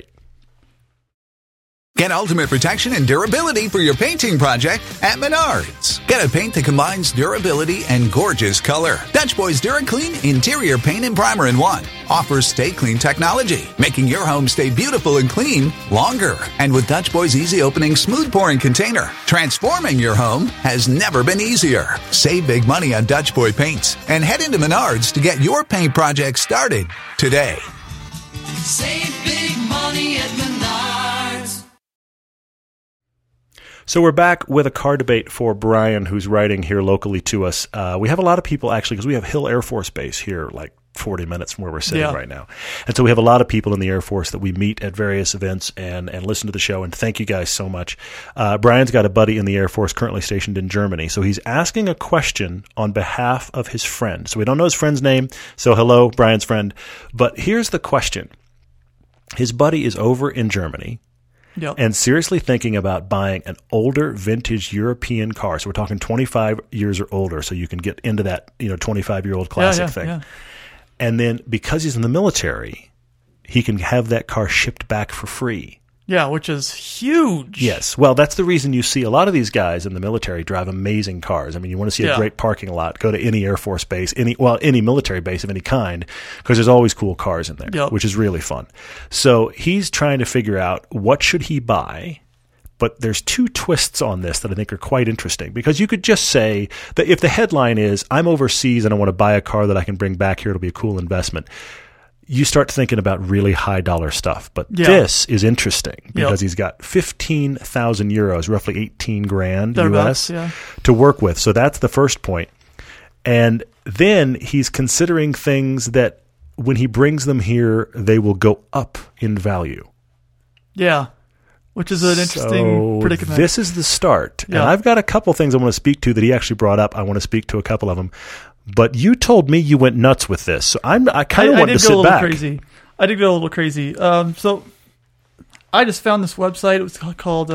Get ultimate protection and durability for your painting project at Menards. Get a paint that combines durability and gorgeous color. Dutch Boys DuraClean Interior Paint and Primer in One offers Stay Clean technology, making your home stay beautiful and clean longer. And with Dutch Boys Easy Opening Smooth Pouring Container, transforming your home has never been easier. Save big money on Dutch Boy paints and head into Menards to get your paint project started today. Save big money at Menards. So we're back with a car debate for Brian, who's writing here locally to us. We have a lot of people, actually, because we have Hill Air Force Base here, like 40 minutes from where we're sitting right now. And so we have a lot of people in the Air Force that we meet at various events and listen to the show. And thank you guys so much. Brian's got a buddy in the Air Force currently stationed in Germany. So he's asking a question on behalf of his friend. So we don't know his friend's name. So hello, Brian's friend. But here's the question. His buddy is over in Germany. Yep. And seriously thinking about buying an older vintage European car. So we're talking 25 years or older, so you can get into that 25-year-old classic thing. Yeah. And then because he's in the military, he can have that car shipped back for free. Yeah, which is huge. Yes. Well, that's the reason you see a lot of these guys in the military drive amazing cars. I mean, you want to see a great parking lot, go to any Air Force base, any military base of any kind, because there's always cool cars in there, which is really fun. So he's trying to figure out what should he buy. But there's two twists on this that I think are quite interesting, because you could just say that if the headline is, I'm overseas and I want to buy a car that I can bring back here, it'll be a cool investment. You start thinking about really high dollar stuff. But this is interesting because he's got 15,000 euros, roughly 18 grand US to work with. So that's the first point. And then he's considering things that when he brings them here, they will go up in value. Yeah. Which is an interesting predicament. This is the start. And I've got a couple things I want to speak to that he actually brought up. I want to speak to a couple of them. But you told me you went nuts with this. So I kind of want to sit back. I did go a little crazy. So I just found this website. It was called,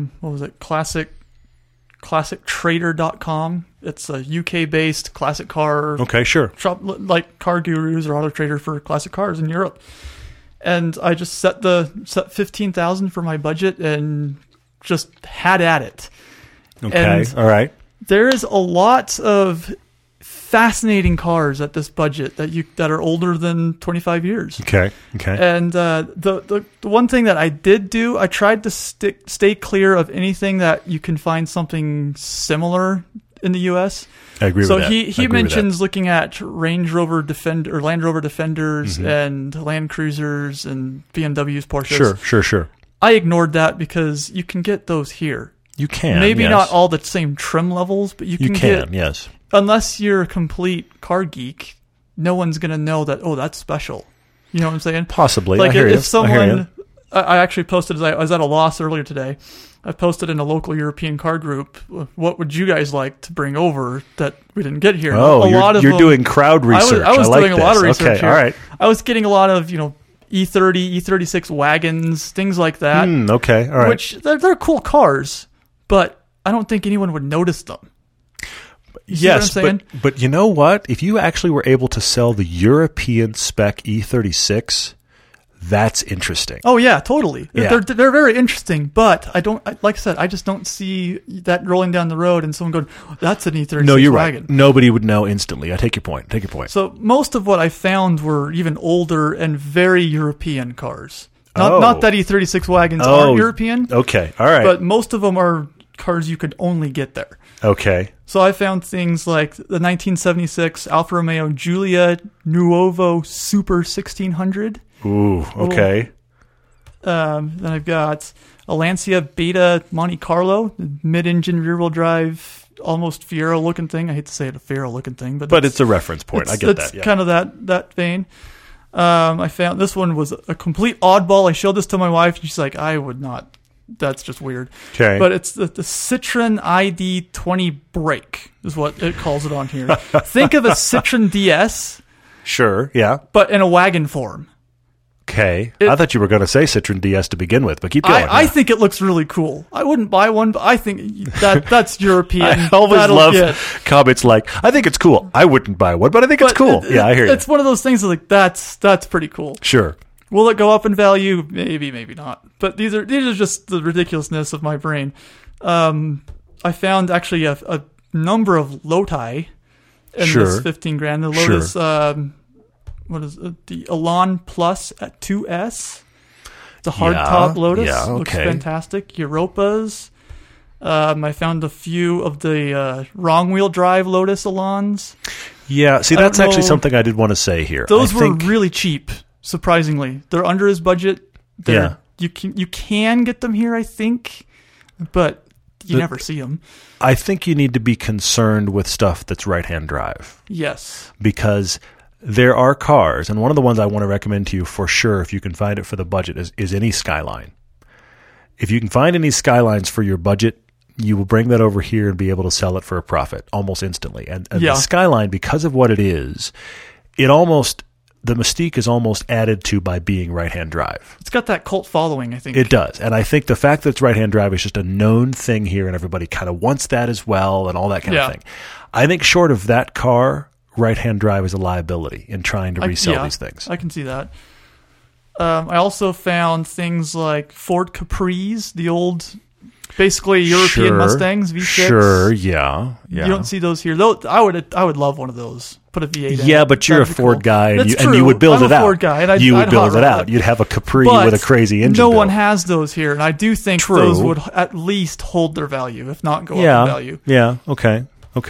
ClassicTrader.com. It's a UK-based classic car shop, like Car Gurus or Auto Trader for classic cars in Europe. And I just set $15,000 for my budget and just had at it. Okay, all right. There is a lot of fascinating cars at this budget that are older than 25 years. Okay. And the one thing that I did do, I tried to stay clear of anything that you can find something similar in the U.S. I agree with that. So he mentions looking at Range Rover Defender or Land Rover Defenders and Land Cruisers and BMWs, Porsches. Sure. I ignored that because you can get those here. You can. Maybe not all the same trim levels, but you can get. Yes. Unless you're a complete car geek, no one's going to know that, that's special. You know what I'm saying? Possibly. Like I hear if someone I actually posted, I was at a loss earlier today. I posted in a local European car group, what would you guys like to bring over that we didn't get here? Oh, you're doing crowd research. I was like doing a lot of research okay, here. all right. I was getting a lot of, E30, E36 wagons, things like that. Okay, all right. Which, they're cool cars, but I don't think anyone would notice them. You see what I'm saying? But you know what? If you actually were able to sell the European spec E36, that's interesting. Oh yeah, totally. Yeah. They're very interesting, but like I said, I just don't see that rolling down the road and someone going, oh, "That's an E36 No, you're wagon." right. Nobody would know instantly. I take your point. So most of what I found were even older and very European cars. Not that E36 wagons aren't European. Okay, all right. But most of them are cars you could only get there. Okay. So I found things like the 1976 Alfa Romeo Giulia Nuovo Super 1600. Ooh, okay. Then I've got a Lancia Beta Monte Carlo, mid-engine rear-wheel drive, almost Fiero-looking thing. I hate to say it, a Fiero-looking thing, but it's a reference point. I get that. Yeah. Kind of that vein. I found this one was a complete oddball. I showed this to my wife, and she's like, "I would not. That's just weird." Okay. But it's the Citroen ID20 Break is what it calls it on here. Think of a Citroen DS, Sure, yeah. but in a wagon form. Okay. I thought you were going to say Citroen DS to begin with, but keep going. I think it looks really cool. I wouldn't buy one, but I think that's European. I always love comments like, I think it's cool. I wouldn't buy one, but I think it's cool. Yeah, I hear you. It's one of those things like, that's pretty cool. Sure. Will it go up in value? Maybe, maybe not. But these are just the ridiculousness of my brain. I found actually a number of Loti in this 15 grand. The Lotus, what is it? The Elan Plus at 2S. It's a hardtop Lotus. Yeah, okay. Looks fantastic. Europas. I found a few of the wrong wheel drive Lotus Elans. Yeah, see, that's actually something I did want to say here. Those were really cheap, surprisingly. They're under his budget. You can get them here, I think, but you never see them. I think you need to be concerned with stuff that's right-hand drive. Yes. Because there are cars, and one of the ones I want to recommend to you for sure, if you can find it for the budget, is any Skyline. If you can find any Skylines for your budget, you will bring that over here and be able to sell it for a profit almost instantly. And the Skyline, because of what it is, the mystique is almost added to by being right-hand drive. It's got that cult following, I think. It does. And I think the fact that it's right-hand drive is just a known thing here, and everybody kind of wants that as well and all that kind of thing. I think short of that car, right-hand drive is a liability in trying to resell these things. I can see that. I also found things like Ford Capris, the old, basically European Mustangs, V6. Sure, yeah. You don't see those here. Though I would love one of those. Put a V8 in. Yeah, but you're a Ford guy, and you would build it out. I'm a Ford guy, and you would build it out. You'd have a Capri with a crazy engine. No one has those here, and I do think those would at least hold their value, if not go up in value. Yeah. Okay.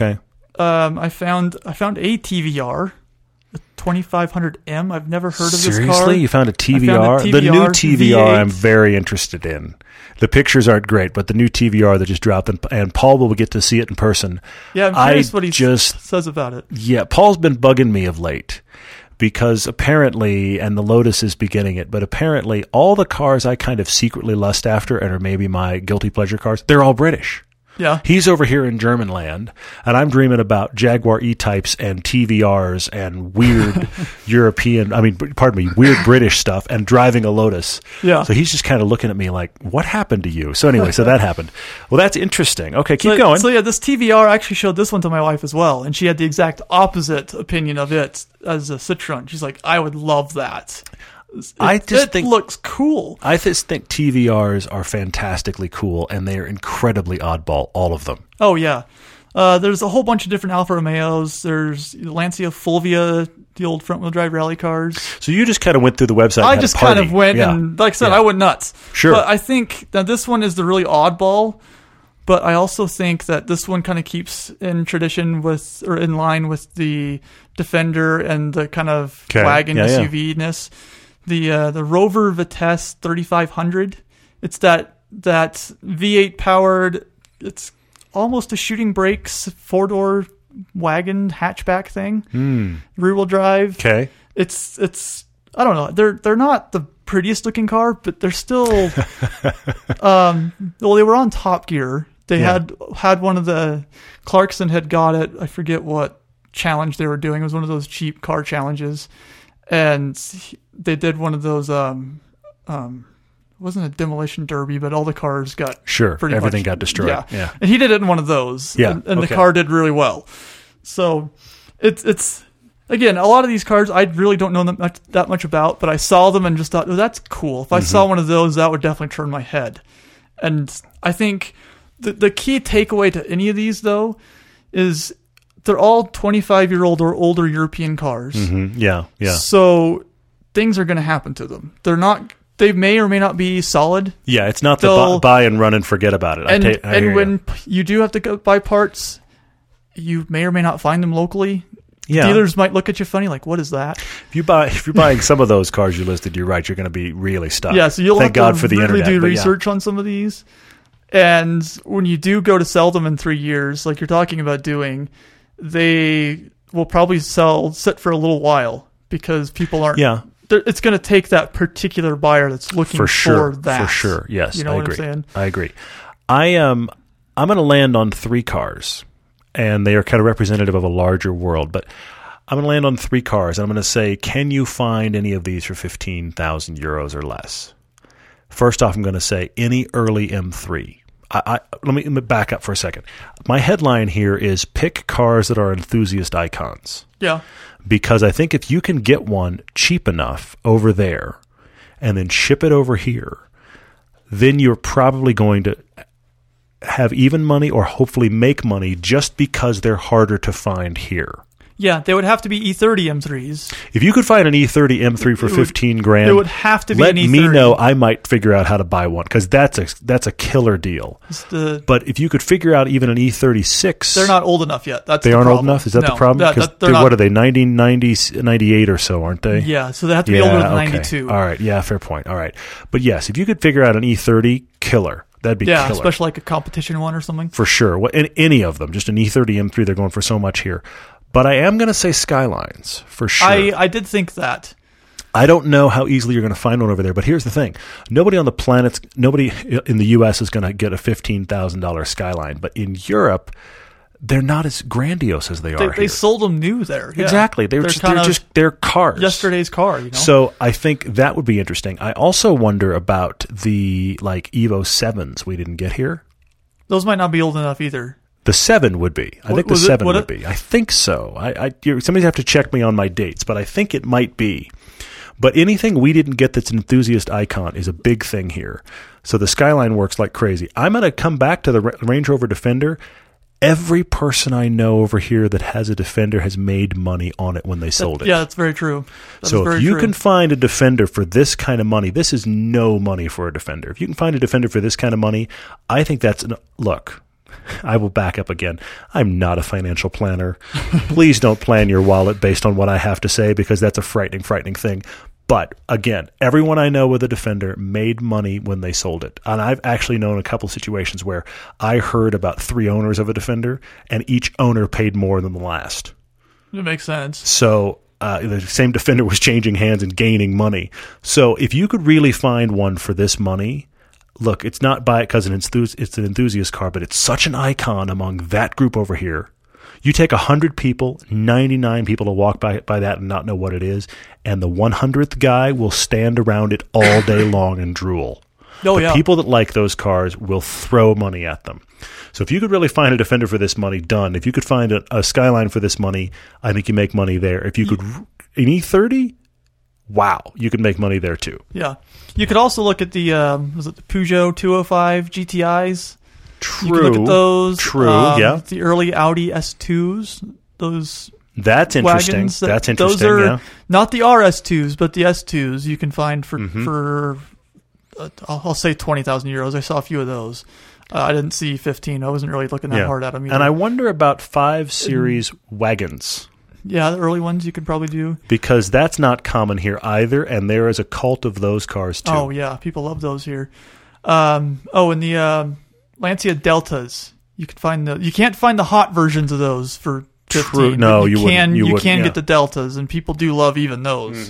I found a TVR, a 2500M. I've never heard of this car. Seriously, you found a TVR? Found a TVR? The new TVR V8. I'm very interested in. The pictures aren't great, but the new TVR that just dropped, and Paul will get to see it in person. Yeah, I'm curious what he says about it. Yeah, Paul's been bugging me of late because apparently, and the Lotus is beginning it, but apparently all the cars I kind of secretly lust after and are maybe my guilty pleasure cars, they're all British. Yeah. He's over here in German land, and I'm dreaming about Jaguar E-Types and TVRs and weird weird British stuff and driving a Lotus. Yeah. So he's just kind of looking at me like, what happened to you? So anyway, so that happened. Well, that's interesting. Okay, keep going. So yeah, this TVR, I actually showed this one to my wife as well, and she had the exact opposite opinion of it as a Citroen. She's like, I would love that. It looks cool. I just think TVRs are fantastically cool, and they are incredibly oddball, all of them. Oh, yeah. There's a whole bunch of different Alfa Romeos. There's Lancia Fulvia, the old front-wheel drive rally cars. So you just kind of went through the website I just kind of went, and like I said, I went nuts. Sure. But I think that this one is the really oddball, but I also think that this one kind of keeps in tradition with, or in line with the Defender and the kind of wagon SUV-ness. The Rover Vitesse 3500. It's that V8 powered. It's almost a shooting brakes 4-door wagon hatchback thing. Rear wheel drive. Okay. It's I don't know. They're not the prettiest looking car, but they're still. Well, they were on Top Gear. They had one of the Clarkson had got it. I forget what challenge they were doing. It was one of those cheap car challenges, and they did one of those. It wasn't a demolition derby, but all the cars got everything got destroyed. Yeah, and he did it in one of those. Yeah, and the car did really well. So it's again, a lot of these cars I really don't know that much about, but I saw them and just thought, oh, that's cool. If I saw one of those, that would definitely turn my head. And I think the key takeaway to any of these, though, is they're all 25-year-old or older European cars. Mm-hmm. Yeah. So things are going to happen to them. They may or may not be solid. Yeah, it's not the buy and run and forget about it. And when you do have to go buy parts, you may or may not find them locally. Yeah. Dealers might look at you funny, like, what is that? If you're buying some of those cars you listed, you're right, you're going to be really stuck. Yeah, so you'll Thank have God to for the really internet, do research on some of these. And when you do go to sell them in 3 years, like you're talking about doing, they will probably sit for a little while because people aren't. Yeah. It's going to take that particular buyer that's looking for that. For sure, yes. You know what agree. I'm saying? I agree. I'm going to land on 3 cars, and they are kind of representative of a larger world. But I'm going to land on 3 cars, and I'm going to say, can you find any of these for 15,000 euros or less? First off, I'm going to say any early M3. Let me back up for a second. My headline here is pick cars that are enthusiast icons. Yeah. Because I think if you can get one cheap enough over there and then ship it over here, then you're probably going to have even money or hopefully make money just because they're harder to find here. Yeah, they would have to be E30 M3s. If you could find an E30 M3 for 15 grand, it would have to be let an E30. me know. I might figure out how to buy one because that's a killer deal. But if you could figure out even an E36, they're not old enough yet. They aren't old enough. Is that the problem? Because what are they? 98 or so, aren't they? Yeah, so they have to be older than 92. All right, yeah, fair point. All right, but yes, if you could figure out an E30, killer. That'd be killer. Especially like a competition one or something. For sure. Any of them, just an E30 M3, they're going for so much here. But I am going to say Skylines, for sure. I did think that. I don't know how easily you're going to find one over there, but here's the thing. Nobody in the U.S. is going to get a $15,000 Skyline. But in Europe, they're not as grandiose as they are here. They sold them new there. Yeah. Exactly. They're cars. Yesterday's car, you know? So I think that would be interesting. I also wonder about the Evo 7s we didn't get here. Those might not be old enough either. The 7 would be. I think the 7 would be. I think so. Somebody's have to check me on my dates, but I think it might be. But anything we didn't get that's an enthusiast icon is a big thing here. So the Skyline works like crazy. I'm going to come back to the Range Rover Defender. Every person I know over here that has a Defender has made money on it when they sold it. Yeah, that's very true. So if you can find a Defender for this kind of money, this is no money for a Defender. If you can find a Defender for this kind of money, I think that's look. I will back up again. I'm not a financial planner. Please don't plan your wallet based on what I have to say because that's a frightening thing. But again, everyone I know with a Defender made money when they sold it. And I've actually known a couple situations where I heard about 3 owners of a Defender and each owner paid more than the last. It makes sense. So the same Defender was changing hands and gaining money. So if you could really find one for this money, look, it's not buy it because it's an enthusiast car, but it's such an icon among that group over here. You take 100 people, 99 people will walk by that and not know what it is, and the 100th guy will stand around it all day long and drool. People that like those cars will throw money at them. So if you could really find a Defender for this money, done. If you could find a Skyline for this money, I think you make money there. If you could an E30, wow, you could make money there too. Yeah. You could also look at the Peugeot 205 GTIs. True. You can look at those. True, yeah. The early Audi S2s. That's interesting. Wagons, That's interesting, those are yeah. Not the RS2s, but the S2s you can find for I'll say 20,000 euros. I saw a few of those. I didn't see 15. I wasn't really looking that hard at them either. And I wonder about 5 Series wagons. Yeah, the early ones you could probably do. Because that's not common here either, and there is a cult of those cars too. Oh, yeah. People love those here. And the Lancia Deltas. You can't find the hot versions of those for 15. True. No, you can wouldn't. get the Deltas, and people do love even those.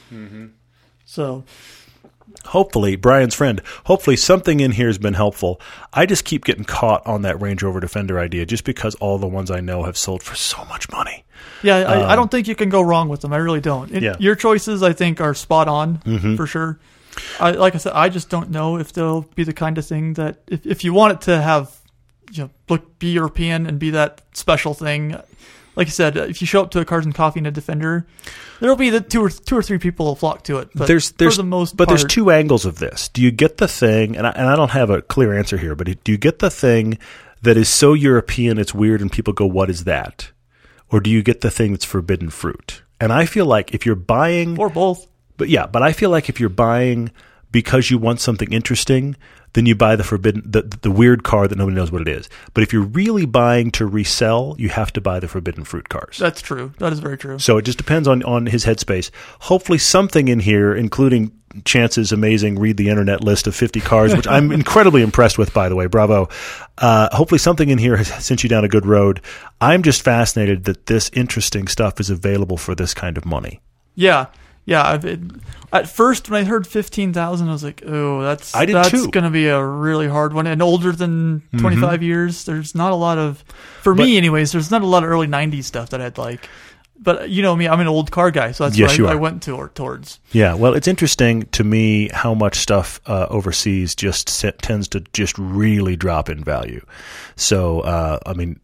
So Hopefully, Brian's friend, hopefully something in here has been helpful. I just keep getting caught on that Range Rover Defender idea just because all the ones I know have sold for so much money. yeah, I don't think you can go wrong with them. I really don't. Yeah. Your choices, I think, are spot on for sure. Like I said, I just don't know if they'll be the kind of thing that if you want it to have, be European and be that special thing. Like I said, if you show up to a Cars and Coffee and a Defender, there'll be the two or three people will flock to it. But there's for the most part, there's two angles of this. Do you get the thing, and I don't have a clear answer here, but do you get the thing that is so European it's weird and people go, what is that? Or do you get the thing that's forbidden fruit? And I feel like if you're buying... or both. But I feel like if you're buying because you want something interesting, then you buy the weird car that nobody knows what it is. But if you're really buying to resell, you have to buy the forbidden fruit cars. That's true. That is very true. So it just depends on his headspace. Hopefully something in here, including Chance's amazing read the internet list of 50 cars, which I'm incredibly impressed with, by the way. Bravo. Hopefully something in here has sent you down a good road. I'm just fascinated that this interesting stuff is available for this kind of money. Yeah. Yeah, at first when I heard 15,000, I was like, "Oh, that's going to be a really hard one." And older than 25 years, there's not a lot of, me anyways. There's not a lot of early 90s stuff that I'd like. But you know me, I'm an old car guy, so that's what I went towards. Yeah, well, it's interesting to me how much stuff overseas just tends to just really drop in value. So, I mean,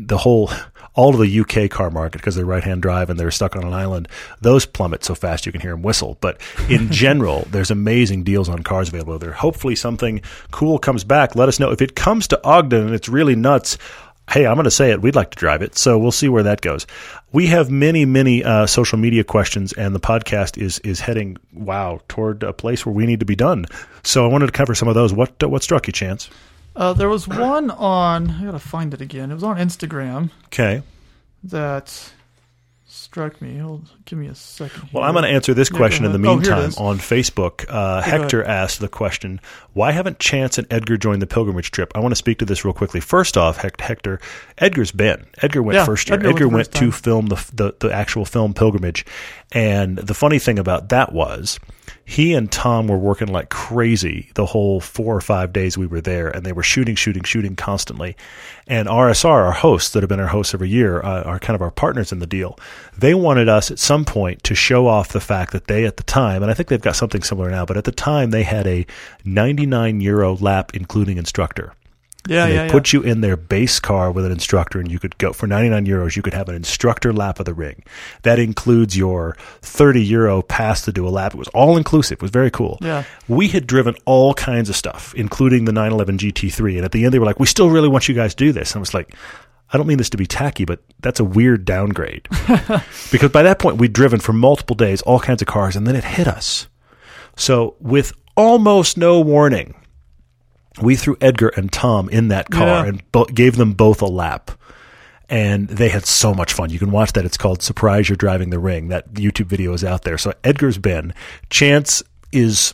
all of the UK car market, because they're right-hand drive and they're stuck on an island, those plummet so fast you can hear them whistle. But in general, there's amazing deals on cars available there. Hopefully something cool comes back. Let us know. If it comes to Ogden and it's really nuts, hey, I'm going to say it. We'd like to drive it. So we'll see where that goes. We have many social media questions, and the podcast is heading, toward a place where we need to be done. So I wanted to cover some of those. What struck you, Chance? There was one on, I got to find it again. It was on Instagram. Okay. That struck me. Give me a second here. Well, I'm going to answer this question in the meantime on Facebook. Hector asked the question, why haven't Chance and Edgar joined the pilgrimage trip? I want to speak to this real quickly. First off, Hector, Edgar's been. Edgar went first year. Edgar went to film the actual film pilgrimage. And the funny thing about that was he and Tom were working like crazy the whole 4 or 5 days we were there, and they were shooting constantly. And RSR, our hosts that have been our hosts every year, are kind of our partners in the deal. They wanted us at some point to show off the fact that they, at the time, and I think they've got something similar now, but at the time they had a €99 lap including instructor. They put you in their base car with an instructor, and you could go for €99. You could have an instructor lap of the ring. That includes your €30 pass to do a lap. It was all inclusive. It was very cool. Yeah. We had driven all kinds of stuff, including the 911 GT3. And at the end, they were like, "We still really want you guys to do this." And I was like, I don't mean this to be tacky, but that's a weird downgrade. Because by that point, we'd driven for multiple days, all kinds of cars, and then it hit us. So with almost no warning, we threw Edgar and Tom in that car and gave them both a lap. And they had so much fun. You can watch that. It's called Surprise You're Driving the Ring. That YouTube video is out there. So Edgar's been. Chance is,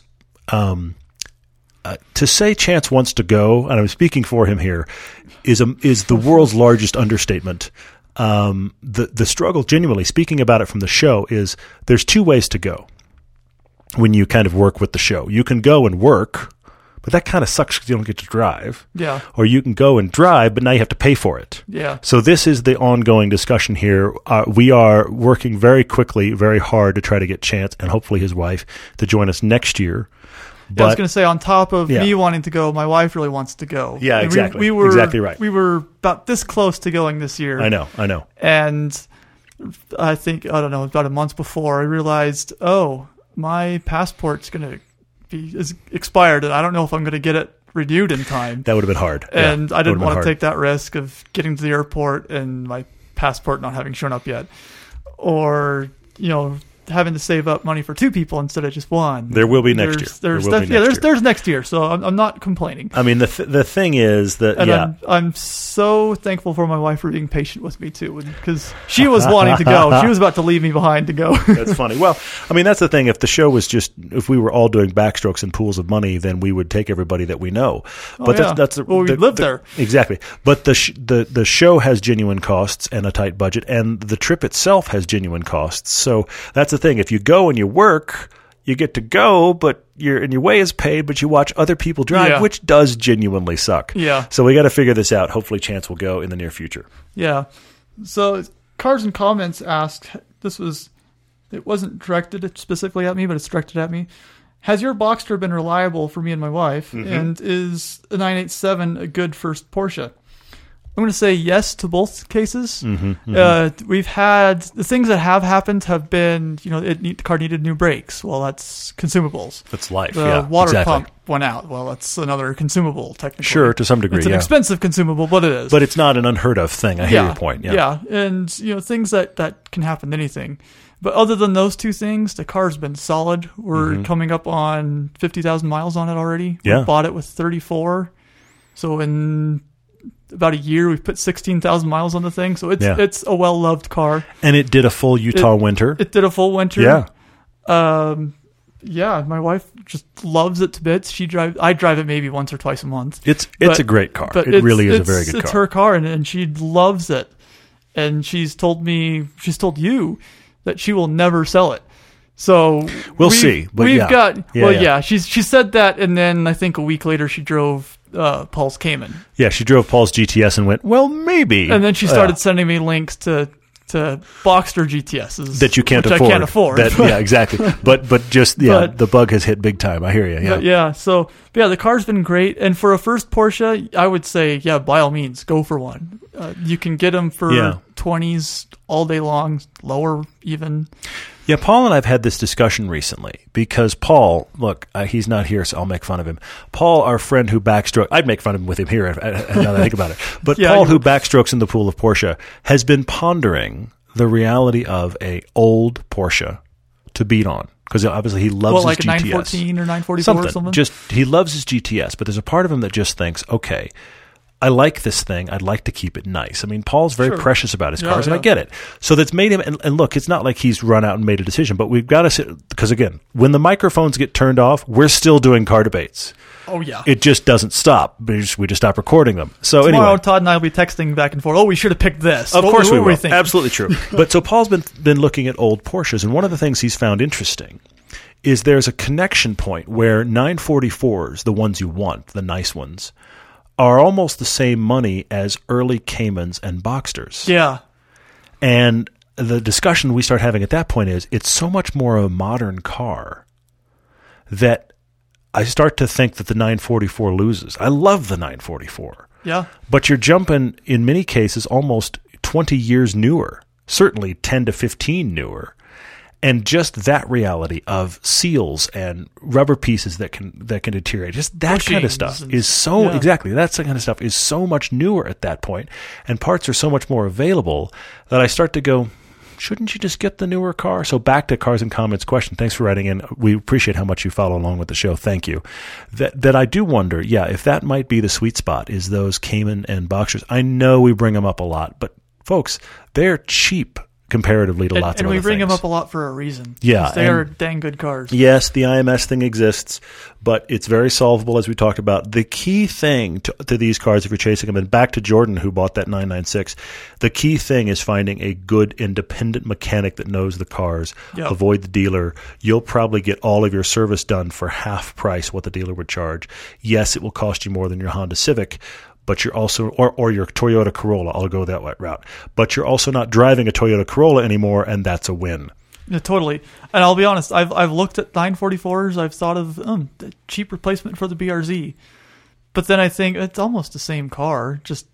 to say Chance wants to go, and I'm speaking for him here, is the world's largest understatement. The struggle, genuinely, speaking about it from the show, is there's two ways to go when you kind of work with the show. You can go and work, but that kind of sucks because you don't get to drive. Yeah. Or you can go and drive, but now you have to pay for it. Yeah. So this is the ongoing discussion here. We are working very quickly, very hard to try to get Chance and hopefully his wife to join us next year. But, I was going to say, on top of me wanting to go, my wife really wants to go. Yeah, and exactly. We were exactly right. We were about this close to going this year. I know. And I think, about a month before, I realized, my passport's going to is expired, and I don't know if I'm going to get it renewed in time. That would have been hard. And I didn't want to take that risk of getting to the airport and my passport not having shown up yet. Or, having to save up money for two people instead of just one. There will be next year. There's next year, so I'm not complaining. I mean, the thing is that, and I'm so thankful for my wife for being patient with me too, because she was wanting to go. She was about to leave me behind to go. That's funny. Well, I mean, that's the thing. If the show was if we were all doing backstrokes and pools of money, then we would take everybody that we know. But we live there. Exactly. But the show has genuine costs and a tight budget, and the trip itself has genuine costs. So that's the thing. If you go and you work, you get to go, but your way is paid, but you watch other people drive, Yeah. which does genuinely suck. Yeah. So we got to figure this out. Hopefully Chance will go in the near future. Yeah. So Cars and Comments asked, it wasn't directed specifically at me, but it's directed at me. Has your Boxster been reliable for me and my wife? And is a 987 a good first Porsche? I'm going to say yes to both cases. We've had the things that have happened have been, the car needed new brakes. Well, that's consumables. That's life. The water pump went out. Well, that's another consumable, technically. Sure, to some degree, It's an expensive consumable, but it is. But it's not an unheard of thing. I hear your point. Yeah. And, things that can happen to anything. But other than those two things, the car's been solid. We're coming up on 50,000 miles on it already. Yeah. We bought it with 34. So in about a year, we've put 16,000 miles on the thing. So it's a well-loved car. And it did a full Utah winter. It did a full winter. Yeah. My wife just loves it to bits. I drive it maybe once or twice a month. It's a great car. But It really is a very good car. It's her car, and she loves it. And she's told you that she will never sell it. So we'll see. But we've got. Yeah. She said that, and then I think a week later she drove Paul's Cayman. Yeah, she drove Paul's GTS and went, well, maybe. And then she started sending me links to Boxster GTSs that you can't which afford. I can't afford. Yeah, exactly. But the bug has hit big time. I hear you. Yeah. So the car's been great, and for a first Porsche, I would say by all means go for one. You can get them for 20s all day long, lower even. Yeah, Paul and I have had this discussion recently because Paul, look, he's not here, so I'll make fun of him. Paul, our friend who backstrokes, I'd make fun of him with him here now that I think about it. But Paul, who backstrokes in the pool of Porsche, has been pondering the reality of a old Porsche to beat on. Because obviously he loves his like GTS. A 914 or 944 or something? Just, he loves his GTS, but there's a part of him that just thinks, okay, I like this thing. I'd like to keep it nice. I mean, Paul's very precious about his cars, and I get it. So that's made him, and look, it's not like he's run out and made a decision, but we've got to sit, because again, when the microphones get turned off, we're still doing car debates. Oh, yeah. It just doesn't stop. We just stop recording them. So Tomorrow, anyway. Todd and I will be texting back and forth. Oh, we should have picked this. Of course we will. Think? Absolutely true. But so Paul's been looking at old Porsches, and one of the things he's found interesting is there's a connection point where 944s, the ones you want, the nice ones, are almost the same money as early Caymans and Boxsters. Yeah. And the discussion we start having at that point is it's so much more a modern car that I start to think that the 944 loses. I love the 944. Yeah. But you're jumping, in many cases, almost 20 years newer, certainly 10 to 15 newer. And just that reality of seals and rubber pieces that can deteriorate, just that kind of stuff is so exactly that kind of stuff is so much newer at that point, and parts are so much more available that I start to go, shouldn't you just get the newer car? So back to Cars and Comments question. Thanks for writing in. We appreciate how much you follow along with the show. Thank you. That I do wonder, if that might be the sweet spot is those Cayman and Boxsters. I know we bring them up a lot, but folks, they're cheap comparatively to lots of other things. And we bring them up a lot for a reason. Yeah. They are dang good cars. Yes, the IMS thing exists, but it's very solvable, as we talked about. The key thing to these cars, if you're chasing them, and back to Jordan, who bought that 996, the key thing is finding a good independent mechanic that knows the cars. Yep. Avoid the dealer. You'll probably get all of your service done for half price what the dealer would charge. Yes, it will cost you more than your Honda Civic, but you're also, or your Toyota Corolla, I'll go that route. But you're also not driving a Toyota Corolla anymore, and that's a win. Yeah, totally. And I'll be honest, I've looked at 944s. I've thought of the cheap replacement for the BRZ. But then I think it's almost the same car, just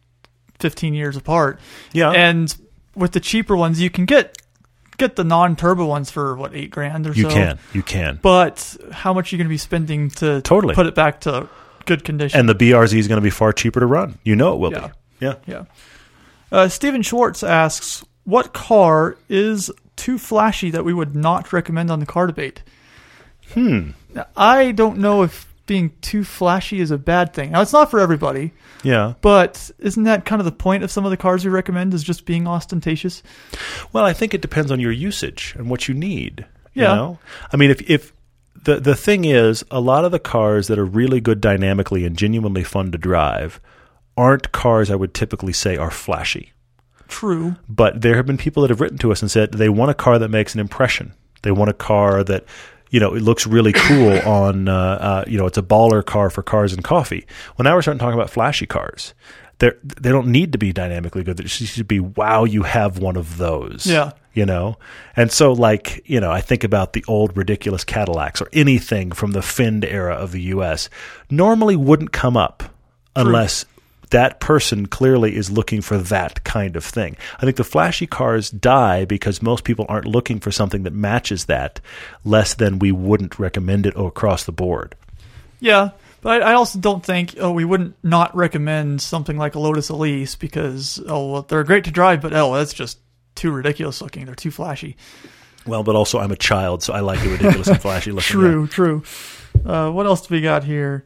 15 years apart. Yeah. And with the cheaper ones, you can get the non-turbo ones for, what, $8,000 or so? You can. But how much are you going to be spending to put it back to good condition? And the BRZ is going to be far cheaper to run. You know it will be. Yeah. Steven Schwartz asks, what car is too flashy that we would not recommend on the car debate? Now, I don't know if being too flashy is a bad thing. Now, it's not for everybody. Yeah. But isn't that kind of the point of some of the cars we recommend, is just being ostentatious? Well, I think it depends on your usage and what you need. Yeah. You know? I mean, if the thing is, a lot of the cars that are really good dynamically and genuinely fun to drive aren't cars I would typically say are flashy. True. But there have been people that have written to us and said they want a car that makes an impression. They want a car that, it looks really cool on, it's a baller car for Cars and Coffee. Well, now we're starting to talk about flashy cars. They don't need to be dynamically good. They just need to be, wow, you have one of those. Yeah. And so I think about the old ridiculous Cadillacs or anything from the Fend era of the U.S. normally wouldn't come up unless that person clearly is looking for that kind of thing. I think the flashy cars die because most people aren't looking for something that matches that, less than we wouldn't recommend it across the board. Yeah, but I also don't think we wouldn't not recommend something like a Lotus Elise because, they're great to drive, but that's just too ridiculous looking. They're too flashy. Well, but also I'm a child, so I like the ridiculous and flashy looking. True. What else do we got here?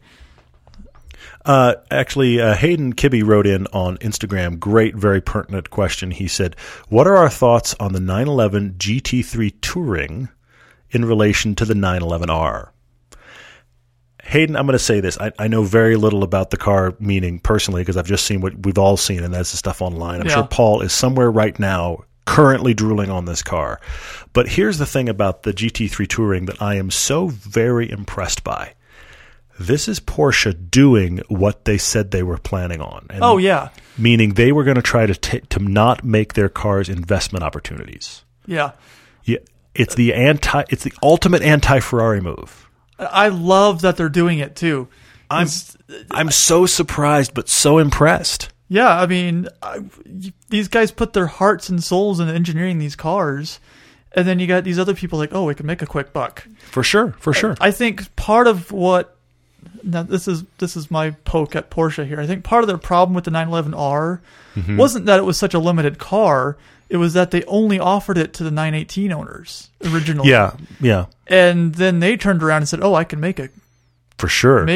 Actually, Hayden Kibbe wrote in on Instagram. Great, very pertinent question. He said, what are our thoughts on the 911 GT3 Touring in relation to the 911R? Hayden, I'm going to say this. I know very little about the car, meaning personally, because I've just seen what we've all seen, and that's the stuff online. I'm sure Paul is somewhere right now currently drooling on this car. But here's the thing about the GT3 Touring that I am so very impressed by. This is Porsche doing what they said they were planning on. And meaning they were going to try to not make their cars investment opportunities. Yeah. Yeah. It's the ultimate anti-Ferrari move. I love that they're doing it too. I'm so surprised, but so impressed. Yeah, I mean, these guys put their hearts and souls into engineering these cars, and then you got these other people like, we can make a quick buck. For sure. I think part of what this is my poke at Porsche here. I think part of their problem with the 911R wasn't that it was such a limited car. It was that they only offered it to the 918 owners originally. Yeah. And then they turned around and said, I can make it. For sure.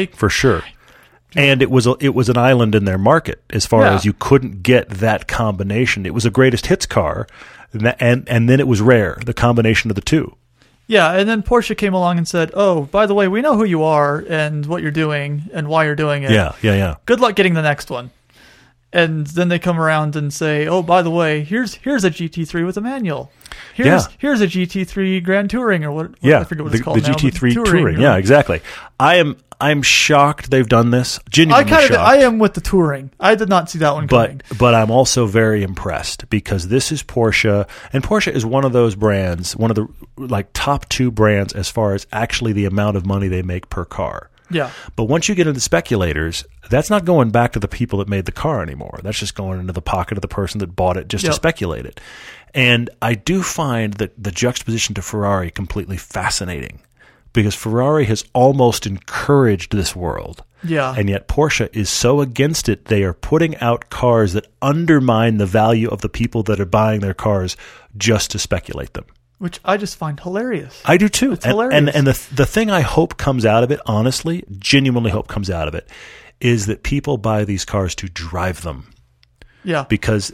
And it was an island in their market as far as you couldn't get that combination. It was a greatest hits car, and then it was rare, the combination of the two. Yeah, and then Porsche came along and said, by the way, we know who you are and what you're doing and why you're doing it. Yeah. Good luck getting the next one. And then they come around and say, by the way, here's a GT3 with a manual. Here's a GT3 Grand Touring or what? I forget what it's called now. The GT3 Touring. Yeah, exactly. I'm shocked they've done this. Genuinely shocked. I am with the Touring. I did not see that one coming. But I'm also very impressed because this is Porsche, and Porsche is one of those brands, one of the top two brands as far as actually the amount of money they make per car. Yeah. But once you get into speculators, that's not going back to the people that made the car anymore. That's just going into the pocket of the person that bought it just to speculate it. And I do find that the juxtaposition to Ferrari completely fascinating because Ferrari has almost encouraged this world. Yeah. And yet Porsche is so against it, they are putting out cars that undermine the value of the people that are buying their cars just to speculate them. Which I just find hilarious. I do too. It's hilarious. And the thing I hope comes out of it, honestly, genuinely hope comes out of it, is that people buy these cars to drive them. Yeah. Because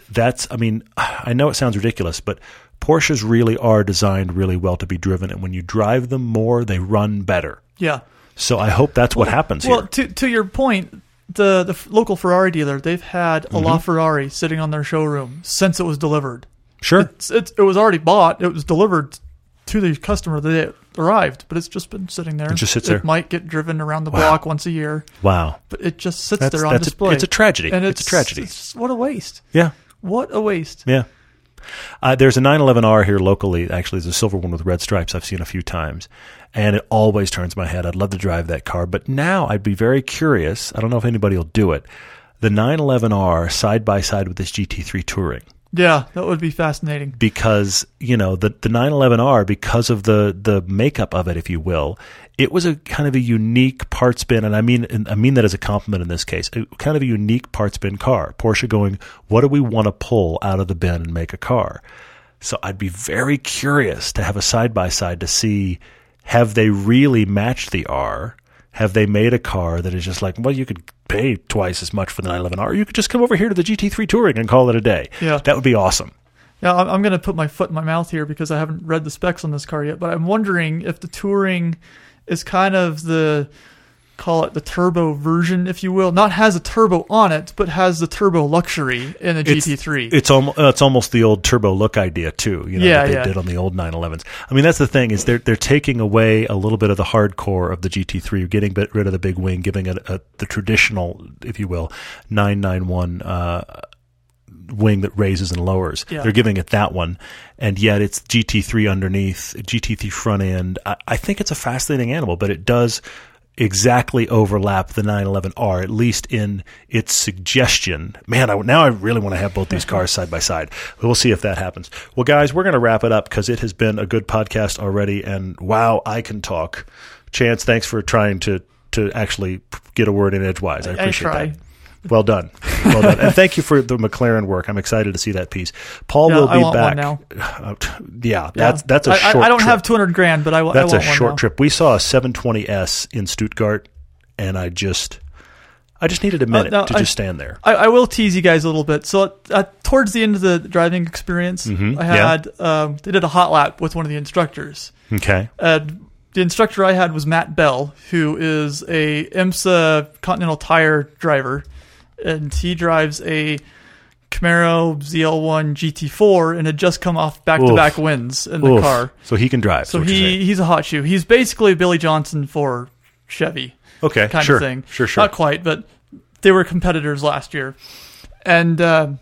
I know it sounds ridiculous, but Porsches really are designed really well to be driven. And when you drive them more, they run better. Yeah. So I hope that's what happens here. Well, to your point, the local Ferrari dealer, they've had a LaFerrari sitting on their showroom since it was delivered. Sure. It was already bought. It was delivered to the customer the day it arrived, but it's just been sitting there. It just sits there. It might get driven around the block once a year. Wow. But it just sits there on display. It's a tragedy. And it's a tragedy. What a waste. Yeah. What a waste. Yeah. There's a 911R here locally. Actually, there's a silver one with red stripes I've seen a few times, and it always turns my head. I'd love to drive that car, but now I'd be very curious. I don't know if anybody will do it. The 911R side by side with this GT3 Touring. Yeah, that would be fascinating. Because, the 911R, because of the makeup of it, if you will, it was a kind of a unique parts bin, and I mean that as a compliment in this case, kind of a unique parts bin car. Porsche going, what do we want to pull out of the bin and make a car? So I'd be very curious to have a side-by-side to see, have they really matched the R? Have they made a car that is just like, well, you could pay twice as much for the 911R. You could just come over here to the GT3 Touring and call it a day. Yeah. That would be awesome. Yeah, I'm going to put my foot in my mouth here because I haven't read the specs on this car yet, but I'm wondering if the Touring is kind of the call it the turbo version, if you will. Not has a turbo on it, but has the turbo luxury in the GT3. It's almost the old turbo look idea too, that they did on the old 911s. I mean, that's the thing is they're taking away a little bit of the hardcore of the GT3, getting rid of the big wing, giving it the traditional, if you will, 991 wing that raises and lowers. Yeah. They're giving it that one, and yet it's GT3 underneath, GT3 front end. I think it's a fascinating animal, but it does exactly overlap the 911R, at least in its suggestion. Man, now I really want to have both these cars side by side. We'll see if that happens. Well, guys, we're going to wrap it up because it has been a good podcast already, and wow, I can talk. Chance, thanks for trying to actually get a word in edgewise. I appreciate that. Well done. Well done. And thank you for the McLaren work. I'm excited to see that piece. Paul will be back. One now. That's a short I don't trip. have $200,000, but I want one. That's a short now. trip. We saw a 720S in Stuttgart, and I just needed a minute to just stand there. I will tease you guys a little bit. So towards the end of the driving experience, I had they did a hot lap with one of the instructors. Okay. The instructor I had was Matt Bell, who is a IMSA Continental Tire driver, and he drives a Camaro ZL1 GT4 and had just come off back-to-back wins in the car. So he can drive. So he's a hot shoe. He's basically Billy Johnson for Chevy. Okay, kind of thing. Sure. Not quite, but they were competitors last year. And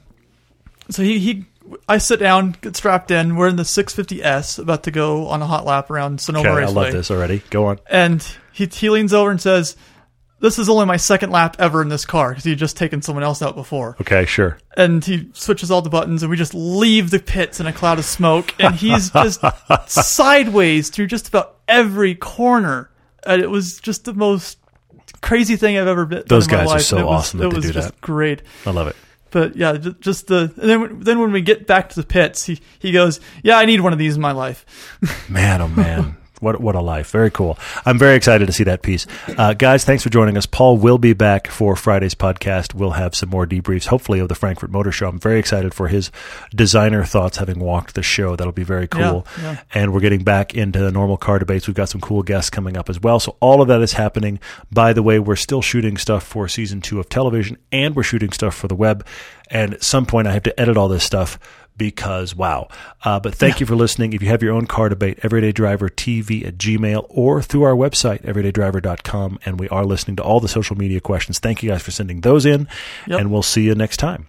so I sit down, get strapped in. We're in the 650S, about to go on a hot lap around Sonoma Raceway. I love this already. Go on. And he leans over and says, "This is only my second lap ever in this car," because he had just taken someone else out before. Okay, sure. And he switches all the buttons, and we just leave the pits in a cloud of smoke. And he's just sideways through just about every corner. And it was just the most crazy thing I've ever been. Those in my guys life. are so awesome that they do that. It was just great. I love it. But yeah, just and then when we get back to the pits, he goes, "Yeah, I need one of these in my life." Man, oh man. What a life. Very cool. I'm very excited to see that piece. Guys, thanks for joining us. Paul will be back for Friday's podcast. We'll have some more debriefs, hopefully, of the Frankfurt Motor Show. I'm very excited for his designer thoughts having walked the show. That'll be very cool. Yeah. And we're getting back into normal car debates. We've got some cool guests coming up as well. So all of that is happening. By the way, we're still shooting stuff for season 2 of television, and we're shooting stuff for the web. And at some point, I have to edit all this stuff, because wow. But thank you for listening. If you have your own car debate, everydaydrivertv@gmail.com or through our website, everydaydriver.com. And we are listening to all the social media questions. Thank you guys for sending those in, and we'll see you next time.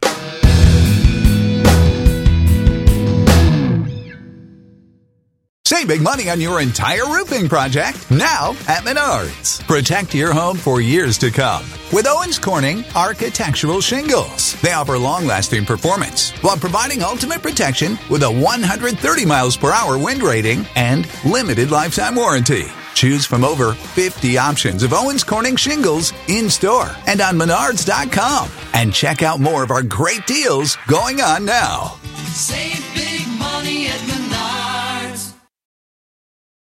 Save big money on your entire roofing project now at Menards. Protect your home for years to come with Owens Corning Architectural Shingles. They offer long-lasting performance while providing ultimate protection with a 130 miles per hour wind rating and limited lifetime warranty. Choose from over 50 options of Owens Corning shingles in-store and on Menards.com. And check out more of our great deals going on now. Save